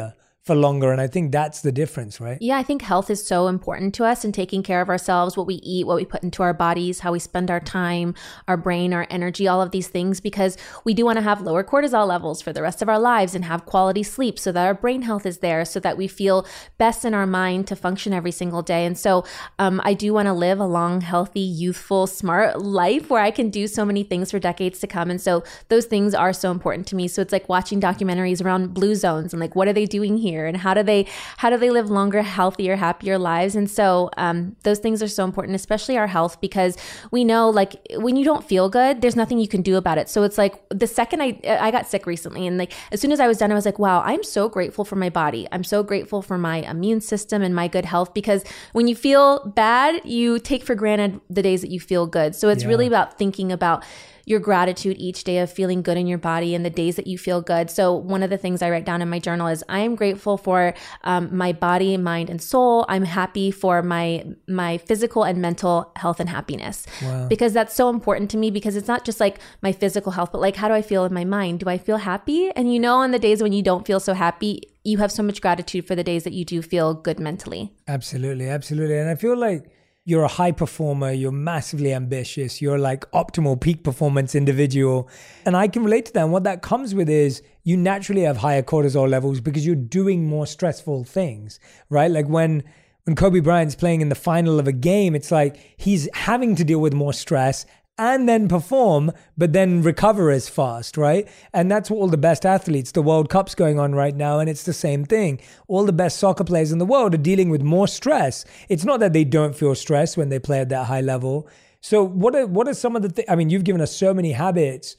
for longer. And I think that's the difference, right? Yeah, I think health is so important to us and taking care of ourselves, what we eat, what we put into our bodies, how we spend our time, our brain, our energy, all of these things, because we do want to have lower cortisol levels for the rest of our lives and have quality sleep so that our brain health is there, so that we feel best in our mind to function every single day. And so I do want to live a long, healthy, youthful, smart life where I can do so many things for decades to come. And so those things are so important to me. So it's like watching documentaries around blue zones and like, what are they doing here? And how do they live longer, healthier, happier lives? And so those things are so important, especially our health, because we know like when you don't feel good, there's nothing you can do about it. So it's like the second I got sick recently, and like as soon as I was done, I was like, wow, I'm so grateful for my body. I'm so grateful for my immune system and my good health, because when you feel bad, you take for granted the days that you feel good. So it's really about thinking about your gratitude each day of feeling good in your body and the days that you feel good. So one of the things I write down in my journal is I am grateful for my body, mind, and soul. I'm happy for my physical and mental health and happiness. Wow. Because that's so important to me, because it's not just like my physical health, but like, how do I feel in my mind? Do I feel happy? And you know, on the days when you don't feel so happy, you have so much gratitude for the days that you do feel good mentally. Absolutely. Absolutely. And I feel like you're a high performer, you're massively ambitious, you're like optimal peak performance individual. And I can relate to that. And what that comes with is you naturally have higher cortisol levels because you're doing more stressful things, right? Like when Kobe Bryant's playing in the final of a game, it's like he's having to deal with more stress and then perform, but then recover as fast, right? And that's what all the best athletes, the World Cup's going on right now, and it's the same thing. All the best soccer players in the world are dealing with more stress. It's not that they don't feel stress when they play at that high level. So what are some of the things? I mean, you've given us so many habits,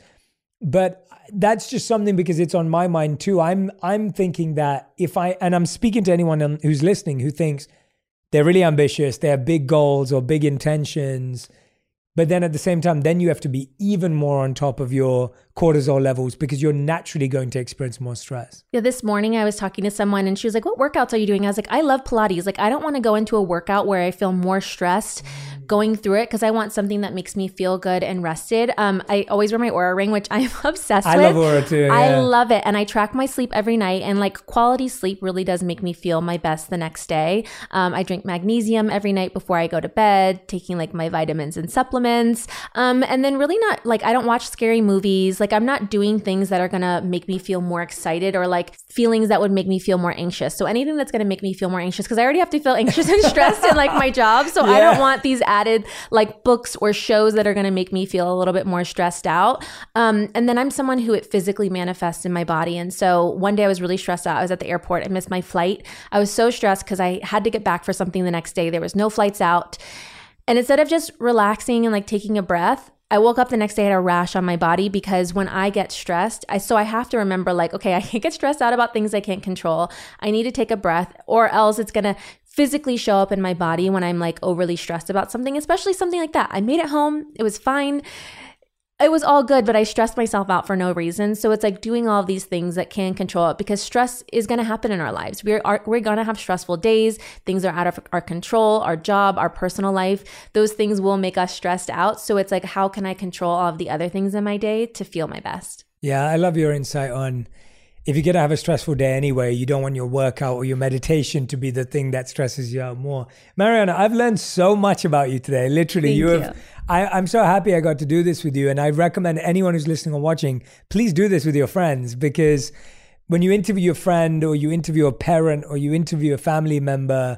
but that's just something because it's on my mind too. I'm thinking that and I'm speaking to anyone who's listening who thinks they're really ambitious, they have big goals or big intentions, but then at the same time, then you have to be even more on top of your cortisol levels because you're naturally going to experience more stress. Yeah, this morning I was talking to someone and she was like, what workouts are you doing? I was like, I love Pilates. Like, I don't want to go into a workout where I feel more stressed going through it, because I want something that makes me feel good and rested. I always wear my Oura ring, which I'm obsessed with. I love Oura too. Yeah. I love it. And I track my sleep every night, and like quality sleep really does make me feel my best the next day. I drink magnesium every night before I go to bed, taking like my vitamins and supplements. And then really not like, I don't watch scary movies. Like I'm not doing things that are going to make me feel more excited or like feelings that would make me feel more anxious. So anything that's going to make me feel more anxious, because I already have to feel anxious and stressed in like my job. So I don't want these added like books or shows that are going to make me feel a little bit more stressed out. And then I'm someone who it physically manifests in my body. And so one day I was really stressed out. I was at the airport. I missed my flight. I was so stressed because I had to get back for something the next day. There was no flights out. And instead of just relaxing and like taking a breath, I woke up the next day, I had a rash on my body, because when I get stressed, I have to remember like, okay, I can't get stressed out about things I can't control. I need to take a breath, or else it's going to physically show up in my body when I'm like overly stressed about something, especially something like that. I made it home. It was fine. It was all good, but I stressed myself out for no reason. So it's like doing all of these things that can control it, because stress is going to happen in our lives. We're going to have stressful days. Things are out of our control, our job, our personal life. Those things will make us stressed out. So it's like, how can I control all of the other things in my day to feel my best? Yeah, I love your insight on, if you're going to have a stressful day anyway, you don't want your workout or your meditation to be the thing that stresses you out more. Mariana, I've learned so much about you today. Literally, I'm so happy I got to do this with you. And I recommend anyone who's listening or watching, please do this with your friends, because when you interview a friend or you interview a parent or you interview a family member,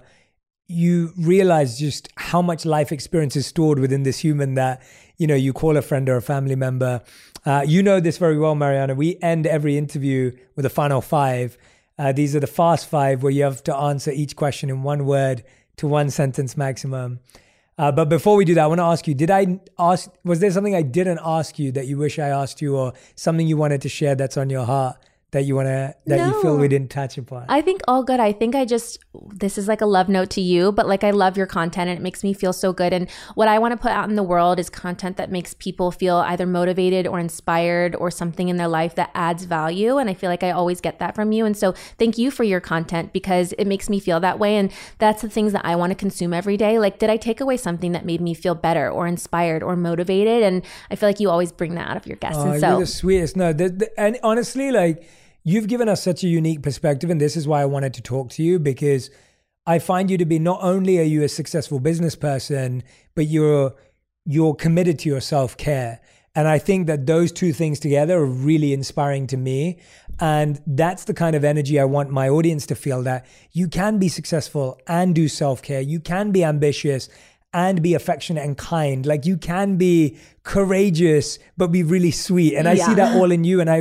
you realize just how much life experience is stored within this human that, you know, you call a friend or a family member. You know this very well, Mariana. We end every interview with a final 5. These are the fast 5 where you have to answer each question in 1 word to 1 sentence maximum. But before we do that, I want to ask you, was there something I didn't ask you that you wish I asked you, or something you wanted to share that's on your heart that you you feel we didn't touch upon? I think all good. I think this is like a love note to you, but like I love your content and it makes me feel so good. And what I want to put out in the world is content that makes people feel either motivated or inspired, or something in their life that adds value. And I feel like I always get that from you. And so thank you for your content, because it makes me feel that way. And that's the things that I want to consume every day. Like, did I take away something that made me feel better or inspired or motivated? And I feel like you always bring that out of your guests. Oh, you're the sweetest. No, and honestly, like, you've given us such a unique perspective, and this is why I wanted to talk to you, because I find you to be, not only are you a successful business person, but you're committed to your self-care. And I think that those two things together are really inspiring to me. And that's the kind of energy I want my audience to feel, that you can be successful and do self-care. You can be ambitious and be affectionate and kind. Like, you can be courageous, but be really sweet. And I see that all in you. And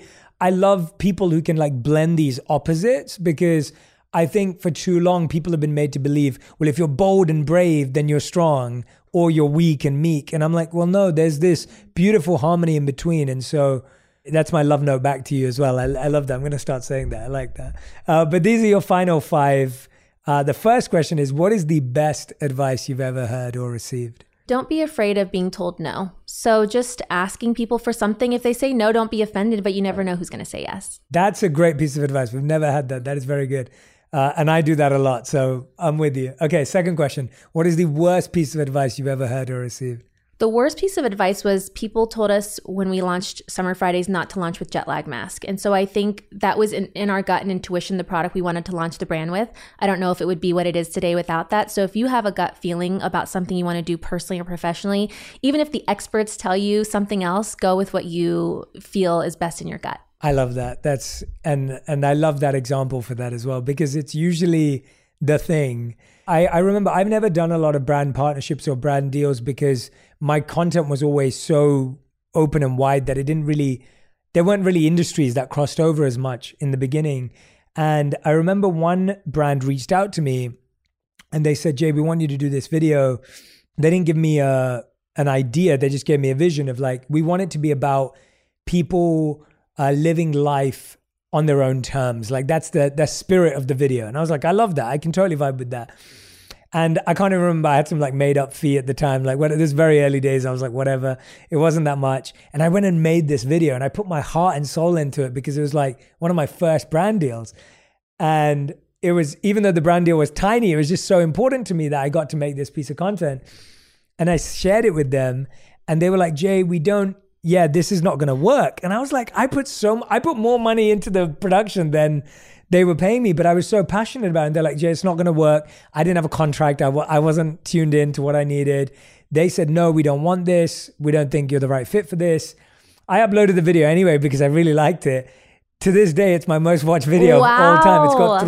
I love people who can like blend these opposites, because I think for too long, people have been made to believe, well, if you're bold and brave, then you're strong, or you're weak and meek. And I'm like, well, no, there's this beautiful harmony in between. And so that's my love note back to you as well. I love that. I'm going to start saying that. I like that. But these are your final 5. The first question is, what is the best advice you've ever heard or received? Don't be afraid of being told no. So just asking people for something. If they say no, don't be offended, but you never know who's going to say yes. That's a great piece of advice. We've never had that. That is very good. And I do that a lot. So I'm with you. Okay, second question. What is the worst piece of advice you've ever heard or received? The worst piece of advice was people told us when we launched Summer Fridays not to launch with jet lag mask. And so I think that was in our gut and intuition, the product we wanted to launch the brand with. I don't know if it would be what it is today without that. So if you have a gut feeling about something you want to do personally or professionally, even if the experts tell you something else, go with what you feel is best in your gut. I love that. And I love that example for that as well, because it's usually the thing. I remember I've never done a lot of brand partnerships or brand deals because my content was always so open and wide that there weren't really industries that crossed over as much in the beginning. And I remember one brand reached out to me and they said, Jay, we want you to do this video. They didn't give me an idea. They just gave me a vision of like, we want it to be about people living life on their own terms. Like that's the spirit of the video. And I was like, I love that. I can totally vibe with that. And I can't even remember, I had some like made up fee at the time. Like when this very early days, I was like, whatever, it wasn't that much. And I went and made this video and I put my heart and soul into it because it was like one of my first brand deals. And it was, even though the brand deal was tiny, it was just so important to me that I got to make this piece of content. And I shared it with them and they were like, Jay, this is not going to work. And I was like, I put more money into the production than they were paying me, but I was so passionate about it. And they're like, Jay, it's not going to work. I didn't have a contract. I wasn't tuned in to what I needed. They said, no, we don't want this. We don't think you're the right fit for this. I uploaded the video anyway because I really liked it. To this day, it's my most watched video of all time. It's got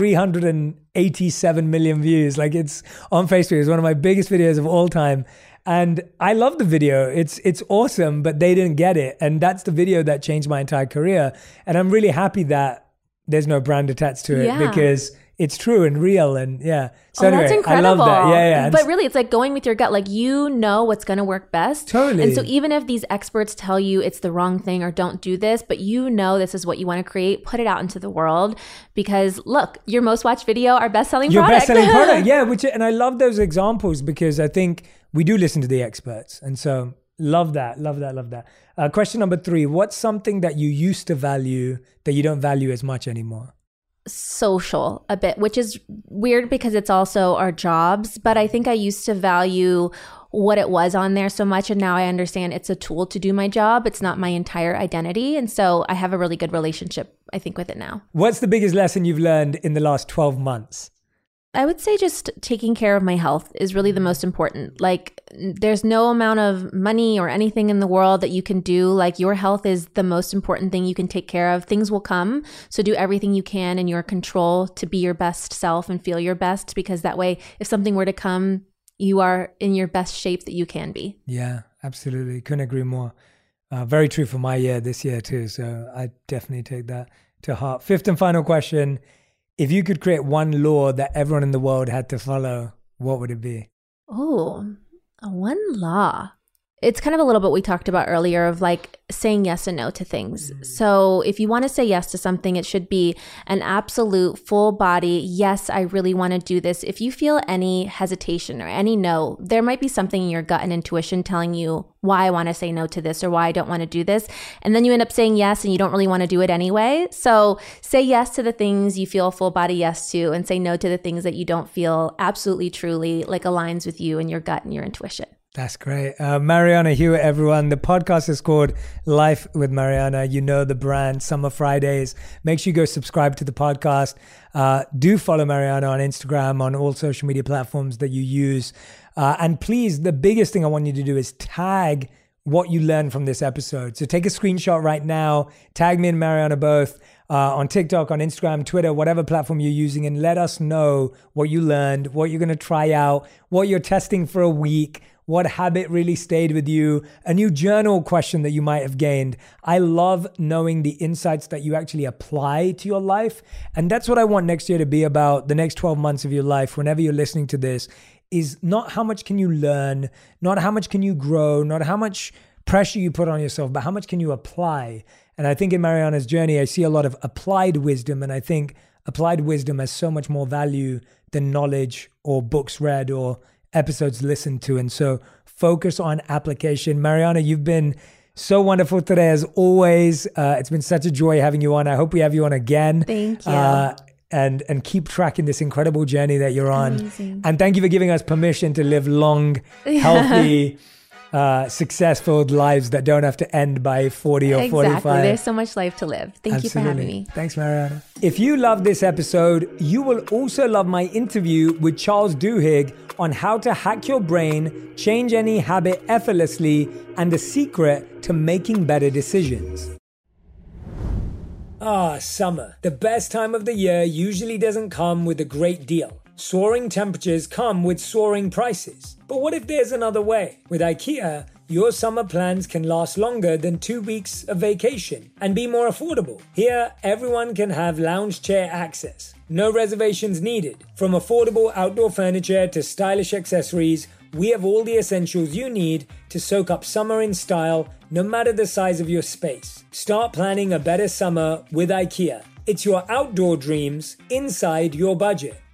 387 million views. Like it's on Facebook. It's one of my biggest videos of all time. And I love the video. It's awesome, but they didn't get it. And that's the video that changed my entire career. And I'm really happy that there's no brand attached to it because it's true and real. And so anyway, that's incredible. I love that. Yeah. But really, it's like going with your gut. Like, you know what's going to work best. Totally. And so even if these experts tell you it's the wrong thing or don't do this, but you know this is what you want to create, put it out into the world. Because look, your most watched video, our best-selling product. Your best-selling product, yeah. And I love those examples because I think we do listen to the experts. And so love that. Question number 3, what's something that you used to value that you don't value as much anymore? Social a bit, which is weird because it's also our jobs. But I think I used to value what it was on there so much. And now I understand it's a tool to do my job. It's not my entire identity. And so I have a really good relationship, I think, with it now. What's the biggest lesson you've learned in the last 12 months? I would say just taking care of my health is really the most important. Like, there's no amount of money or anything in the world that you can do. Like, your health is the most important thing you can take care of. Things will come. So do everything you can in your control to be your best self and feel your best, because that way, if something were to come, you are in your best shape that you can be. Yeah, absolutely. Couldn't agree more. Very true for my year this year too. So I definitely take that to heart. 5th and final question. If you could create one law that everyone in the world had to follow, what would it be? Oh, one law. It's kind of a little bit we talked about earlier of like saying yes and no to things. So if you want to say yes to something, it should be an absolute full body, yes, I really want to do this. If you feel any hesitation or any no, there might be something in your gut and intuition telling you why I want to say no to this or why I don't want to do this. And then you end up saying yes and you don't really want to do it anyway. So say yes to the things you feel full body yes to, and say no to the things that you don't feel absolutely truly like aligns with you and your gut and your intuition. That's great. Mariana Hewitt, everyone. The podcast is called Life with Mariana. You know the brand, Summer Fridays. Make sure you go subscribe to the podcast. Do follow Mariana on Instagram, on all social media platforms that you use. And please, the biggest thing I want you to do is tag what you learned from this episode. So take a screenshot right now, tag me and Mariana both on TikTok, on Instagram, Twitter, whatever platform you're using, and let us know what you learned, what you're going to try out, what you're testing for a week, what habit really stayed with you, a new journal question that you might have gained. I love knowing the insights that you actually apply to your life. And that's what I want next year to be about, the next 12 months of your life, whenever you're listening to this, is not how much can you learn, not how much can you grow, not how much pressure you put on yourself, but how much can you apply. And I think in Mariana's journey, I see a lot of applied wisdom. And I think applied wisdom has so much more value than knowledge or books read or episodes listened to. And so focus on application. Mariana, you've been so wonderful today as always. It's been such a joy having you on. I hope we have you on again. Thank you. And keep tracking this incredible journey that you're on. Amazing. And thank you for giving us permission to live long, healthy, successful lives that don't have to end by 40 or 45. Exactly. There's so much life to live. Thank you for having me. Thanks, Mariana. If you love this episode, you will also love my interview with Charles Duhigg on how to hack your brain, change any habit effortlessly, and the secret to making better decisions. Summer. The best time of the year usually doesn't come with a great deal. Soaring temperatures come with soaring prices. But what if there's another way? With IKEA, your summer plans can last longer than 2 weeks of vacation and be more affordable. Here, everyone can have lounge chair access. No reservations needed. From affordable outdoor furniture to stylish accessories, we have all the essentials you need to soak up summer in style, no matter the size of your space. Start planning a better summer with IKEA. It's your outdoor dreams inside your budget.